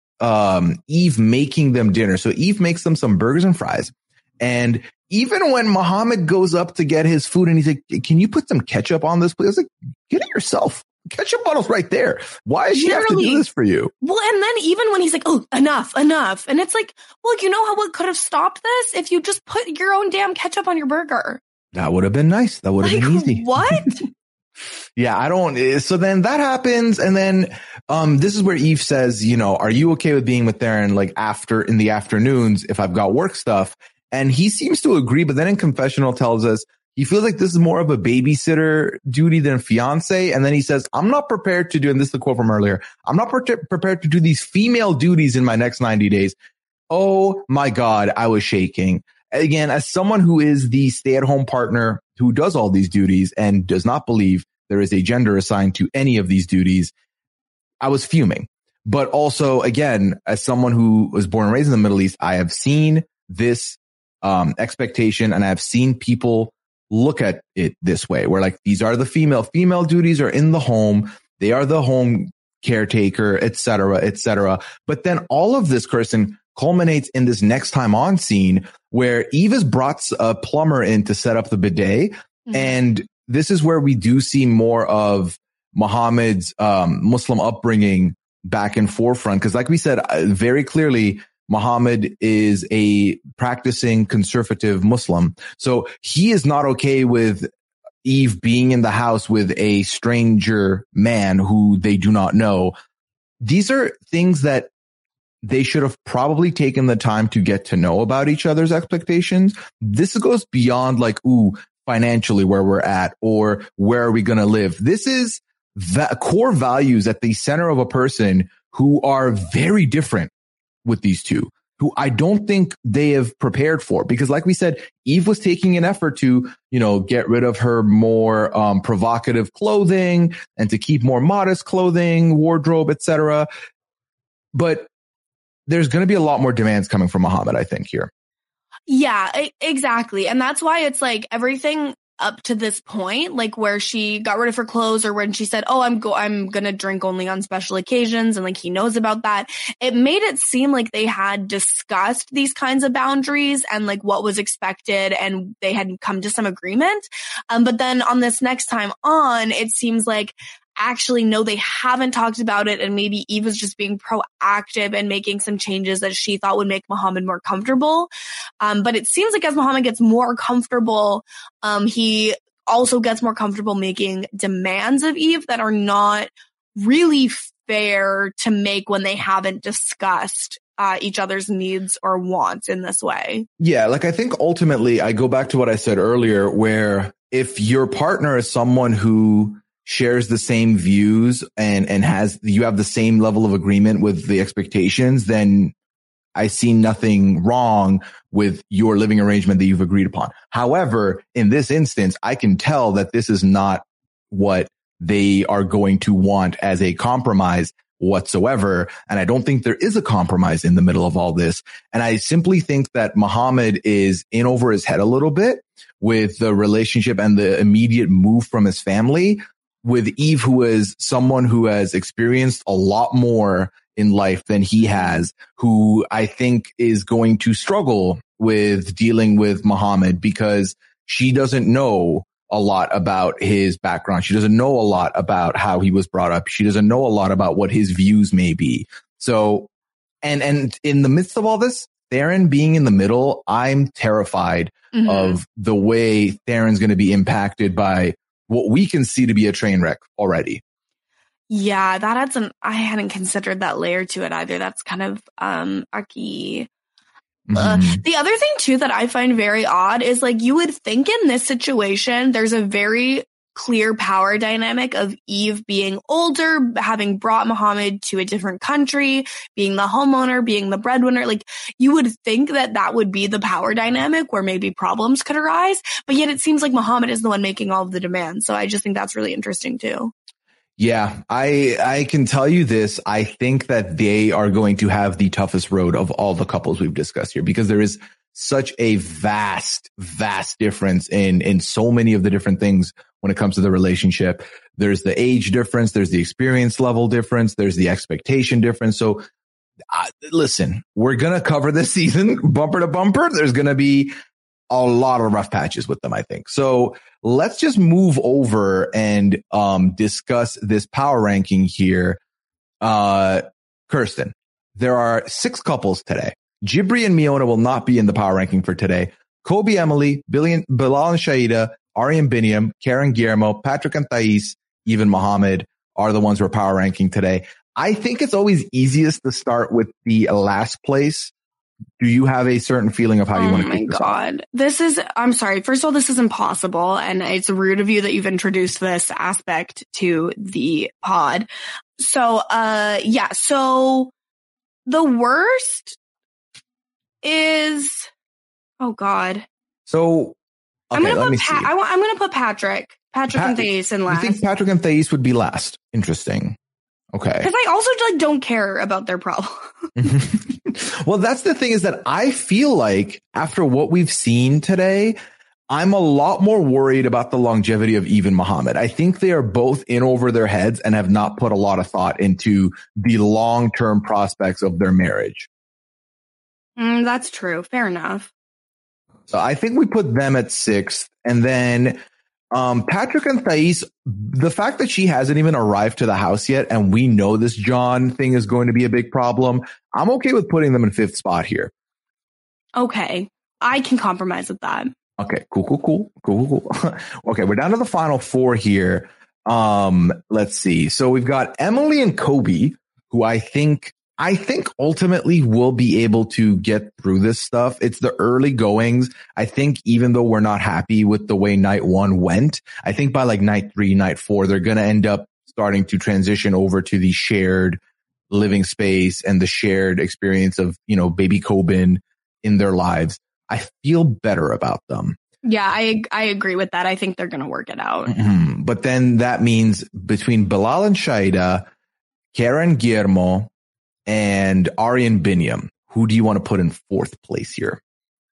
Eve making them dinner, so Eve makes them some burgers and fries. And even when Mohammed goes up to get his food and he's like, can you put some ketchup on this, please? I was like, get it yourself. Ketchup bottle's right there. Why does she have to do this for you? Well, and then even when he's like, oh, enough. And it's like, well, you know how it could have stopped this? If you just put your own damn ketchup on your burger. That would have been nice. That would have been easy. What? Yeah, I don't. So then that happens. And then this is where Eve says, you know, are you okay with being with Theron like in the afternoons if I've got work stuff? And he seems to agree. But then in confessional tells us he feels like this is more of a babysitter duty than fiance. And then he says, I'm not prepared to do, and this is the quote from earlier, I'm not prepared to do these female duties in my next 90 days. Oh my God, I was shaking. Again, as someone who is the stay-at-home partner who does all these duties and does not believe there is a gender assigned to any of these duties, I was fuming. But also, again, as someone who was born and raised in the Middle East, I have seen this expectation, and I have seen people look at it this way, where like these are the female duties are in the home. They are the home caretaker, et cetera. But then all of this, Kirsten, culminates in this next time on scene where Eve has brought a plumber in to set up the bidet. Mm-hmm. And this is where we do see more of Muhammad's Muslim upbringing back in forefront. Because like we said, very clearly, Muhammad is a practicing conservative Muslim. So he is not okay with Eve being in the house with a stranger man who they do not know. These are things that they should have probably taken the time to get to know about each other's expectations. This goes beyond like, financially where we're at or where are we going to live? This is core values at the center of a person who are very different with these two, who I don't think they have prepared for. Because like we said, Eve was taking an effort to, get rid of her more provocative clothing and to keep more modest clothing, wardrobe, etc. But there's going to be a lot more demands coming from Muhammad, I think, here. Yeah, exactly. And that's why it's like everything up to this point, like where she got rid of her clothes or when she said, oh, I'm going to drink only on special occasions. And like, he knows about that. It made it seem like they had discussed these kinds of boundaries and like what was expected and they had come to some agreement. But then on this next time on, it seems like actually, no, they haven't talked about it. And maybe Eve was just being proactive and making some changes that she thought would make Mohammed more comfortable. But it seems like as Mohammed gets more comfortable, he also gets more comfortable making demands of Eve that are not really fair to make when they haven't discussed each other's needs or wants in this way. Yeah, like I think ultimately I go back to what I said earlier, where if your partner is someone who shares the same views and you have the same level of agreement with the expectations, then I see nothing wrong with your living arrangement that you've agreed upon. However, in this instance, I can tell that this is not what they are going to want as a compromise whatsoever. And I don't think there is a compromise in the middle of all this. And I simply think that Mohammed is in over his head a little bit with the relationship and the immediate move from his family, with Eve, who is someone who has experienced a lot more in life than he has, who I think is going to struggle with dealing with Mohammed because she doesn't know a lot about his background. She doesn't know a lot about how he was brought up. She doesn't know a lot about what his views may be. So, and in the midst of all this, Theron being in the middle, I'm terrified of the way Theron's going to be impacted by what we can see to be a train wreck already. Yeah, that adds I hadn't considered that layer to it either. That's kind of a key. The other thing too that I find very odd is like you would think in this situation, there's a very clear power dynamic of Eve being older, having brought Mohammed to a different country, being the homeowner, being the breadwinner. Like you would think that that would be the power dynamic where maybe problems could arise, but yet it seems like Mohammed is the one making all of the demands. So I just think that's really interesting too. Yeah, I can tell you this. I think that they are going to have the toughest road of all the couples we've discussed here because there is such a vast difference in so many of the different things when it comes to the relationship. There's the age difference. There's the experience level difference. There's the expectation difference. So listen, we're going to cover this season bumper to bumper. There's going to be a lot of rough patches with them, I think. So let's just move over and discuss this power ranking here. Kirsten, there are 6 couples today. Jibri and Miona will not be in the power ranking for today. Kobe, Emily, Bilal and Shaida, Ari and Biniam, Karen, Guillermo, Patrick and Thais, even Mohammed are the ones who are power ranking today. I think it's always easiest to start with the last place. Do you have a certain feeling of how you want to kick this off? I'm sorry. First of all, this is impossible. And it's rude of you that you've introduced this aspect to the pod. So, so the worst is, oh God. So, okay, I'm going to put Patrick and Thais in last. You think Patrick and Thais would be last? Interesting. Okay. Because I also don't care about their problem. Well, that's the thing is that I feel like after what we've seen today, I'm a lot more worried about the longevity of Eve and Mohammed. I think they are both in over their heads and have not put a lot of thought into the long-term prospects of their marriage. That's true. Fair enough. So I think we put them at 6th, and then Patrick and Thais, the fact that she hasn't even arrived to the house yet, and we know this John thing is going to be a big problem, I'm okay with putting them in 5th spot here. Okay. I can compromise with that. Okay, cool. Okay, we're down to the final 4 here. Let's see. So we've got Emily and Kobe, who I think ultimately will be able to get through this stuff. It's the early goings. I think even though we're not happy with the way night 1 went, I think by like night 3, night 4, they're going to end up starting to transition over to the shared living space and the shared experience of, baby Coben in their lives. I feel better about them. Yeah, I agree with that. I think they're going to work it out. Mm-hmm. But then that means between Bilal and Shaida, Karen, Guillermo, and Ari and Biniam, who do you want to put in 4th place here?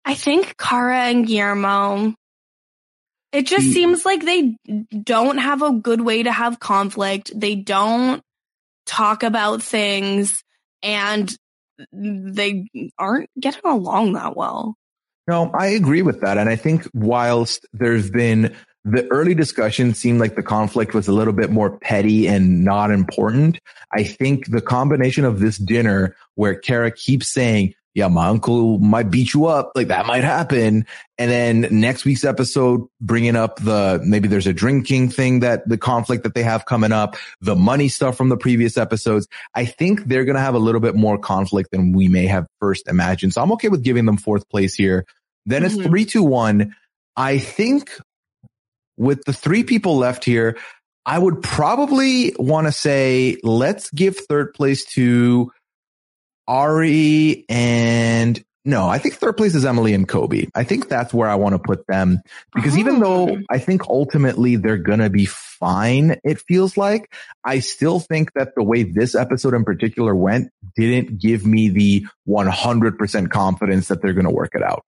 I think Cara and Guillermo, it just seems like they don't have a good way to have conflict. They don't talk about things, and they aren't getting along that well. No, I agree with that. And I think whilst there's been the early discussion seemed like the conflict was a little bit more petty and not important. I think the combination of this dinner where Cara keeps saying, yeah, my uncle might beat you up, like that might happen. And then next week's episode, bringing up maybe there's a drinking thing, that the conflict that they have coming up, the money stuff from the previous episodes. I think they're going to have a little bit more conflict than we may have first imagined. So I'm okay with giving them fourth place here. Then it's 3-2-1. I think with the three people left here, I would probably want to say, let's give third place to Ari and no, I think third place is Emily and Kobe. I think that's where I want to put them because even though I think ultimately they're going to be fine, it feels like, I still think that the way this episode in particular went didn't give me the 100% confidence that they're going to work it out.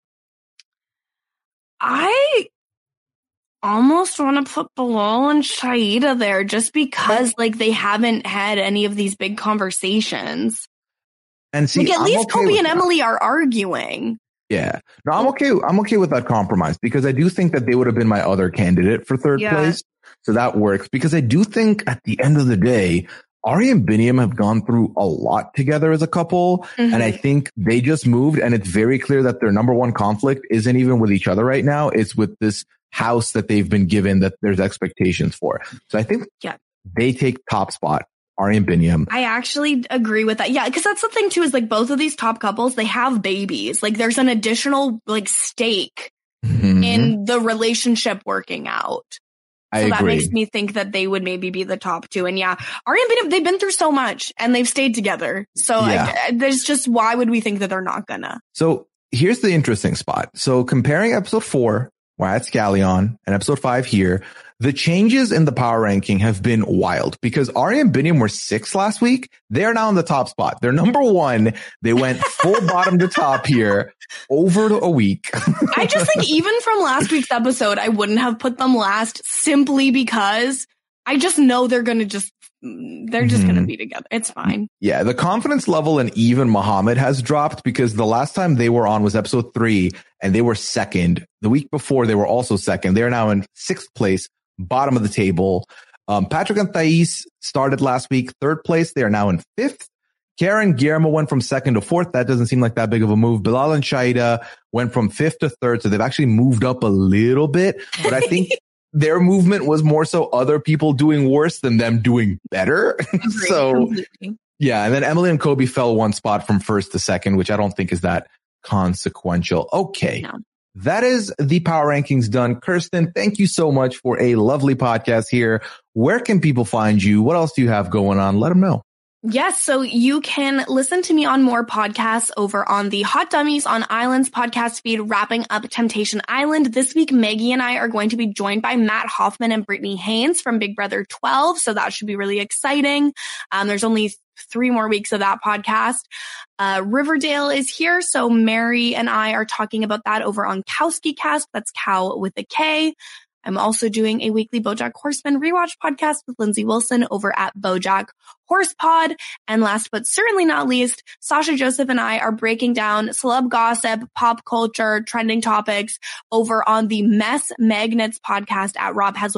I almost want to put Bilal and Shaeeda there just because like they haven't had any of these big conversations. And see, like, at least Kobe and Emily are arguing. Yeah. No, I'm okay with that compromise because I do think that they would have been my other candidate for third place. So that works because I do think at the end of the day, Ari and Biniam have gone through a lot together as a couple. And I think they just moved and it's very clear that their number one conflict isn't even with each other right now. It's with this house that they've been given that there's expectations for. So I think they take top spot. Ari and Biniam. I actually agree with that. Yeah, because that's the thing too, is like both of these top couples, they have babies. Like there's an additional like stake in the relationship working out. So that makes me think that they would maybe be the top two. And yeah, Ari and Biniam, they've been through so much and they've stayed together. So there's just, why would we think that they're not gonna? So here's the interesting spot. So comparing episode 4, where I had Scallion, and episode 5 here, the changes in the power ranking have been wild because Ari and Biniam were 6th last week. They're now in the top spot. They're number 1. They went full bottom to top here over a week. I just think even from last week's episode, I wouldn't have put them last simply because I just know they're going to they're just going to be together. It's fine. Yeah. The confidence level in even Muhammad has dropped because the last time they were on was episode 3 and they were 2nd. The week before they were also 2nd. They're now in 6th place, bottom of the table. Patrick and Thais started last week, 3rd place. They are now in 5th. Karen Guillermo went from 2nd to 4th. That doesn't seem like that big of a move. Bilal and Shaeeda went from 5th to 3rd. So they've actually moved up a little bit, but I think their movement was more so other people doing worse than them doing better. So yeah. And then Emily and Kobe fell 1 spot from 1st to 2nd, which I don't think is that consequential. Okay. No. That is the power rankings done. Kirsten, thank you so much for a lovely podcast here. Where can people find you? What else do you have going on? Let them know. Yes, so you can listen to me on more podcasts over on the Hot Dummies on Islands podcast feed, wrapping up Temptation Island. This week, Maggie and I are going to be joined by Matt Hoffman and Brittany Haynes from Big Brother 12, so that should be really exciting. There's only 3 more weeks of that podcast. Riverdale is here, so Mary and I are talking about that over on Kowski Cast. That's Cow with a K. I'm also doing a weekly BoJack Horseman rewatch podcast with Lindsay Wilson over at BoJack Horsepod. And last but certainly not least, Sasha Joseph and I are breaking down celeb gossip, pop culture, trending topics over on the Mess Magnets podcast at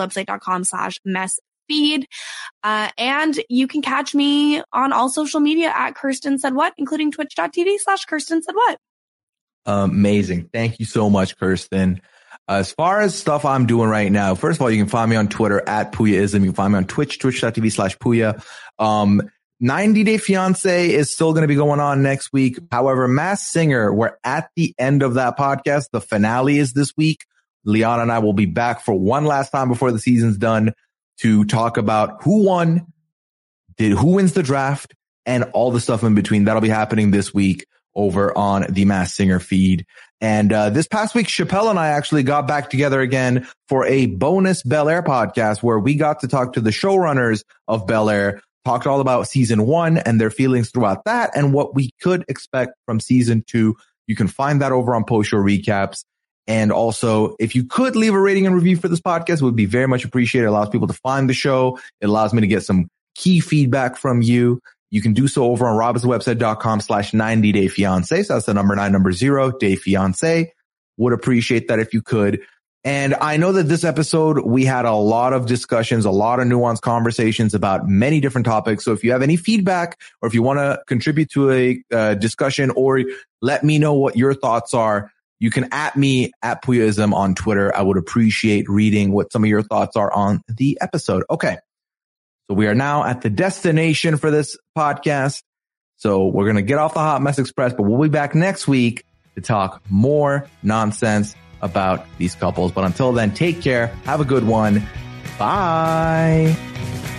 robhaswebsite.com/messfeed. And you can catch me on all social media at Kirsten Said What, including twitch.tv/Kirsten Said What. Amazing. Thank you so much, Kirsten. As far as stuff I'm doing right now, first of all, you can find me on Twitter at Puyaism. You can find me on Twitch, twitch.tv/Puya. 90 Day Fiance is still going to be going on next week. However, Masked Singer, we're at the end of that podcast. The finale is this week. Liana and I will be back for one last time before the season's done to talk about who won, who wins the draft, and all the stuff in between. That'll be happening this week over on the Masked Singer feed. And this past week, Chappelle and I actually got back together again for a bonus Bel Air podcast where we got to talk to the showrunners of Bel Air, talked all about season 1 and their feelings throughout that and what we could expect from season 2 You can find that over on Post Show Recaps. And also, if you could leave a rating and review for this podcast, it would be very much appreciated. It allows people to find the show. It allows me to get some key feedback from you. You can do so over on robinsonwebsite.com/90dayfiance. So that's the number 0 day fiance. Would appreciate that if you could. And I know that this episode, we had a lot of discussions, a lot of nuanced conversations about many different topics. So if you have any feedback or if you want to contribute to a discussion or let me know what your thoughts are, you can @ me at Puyoism on Twitter. I would appreciate reading what some of your thoughts are on the episode. Okay. So we are now at the destination for this podcast. So we're going to get off the Hot Mess Express, but we'll be back next week to talk more nonsense about these couples. But until then, take care. Have a good one. Bye.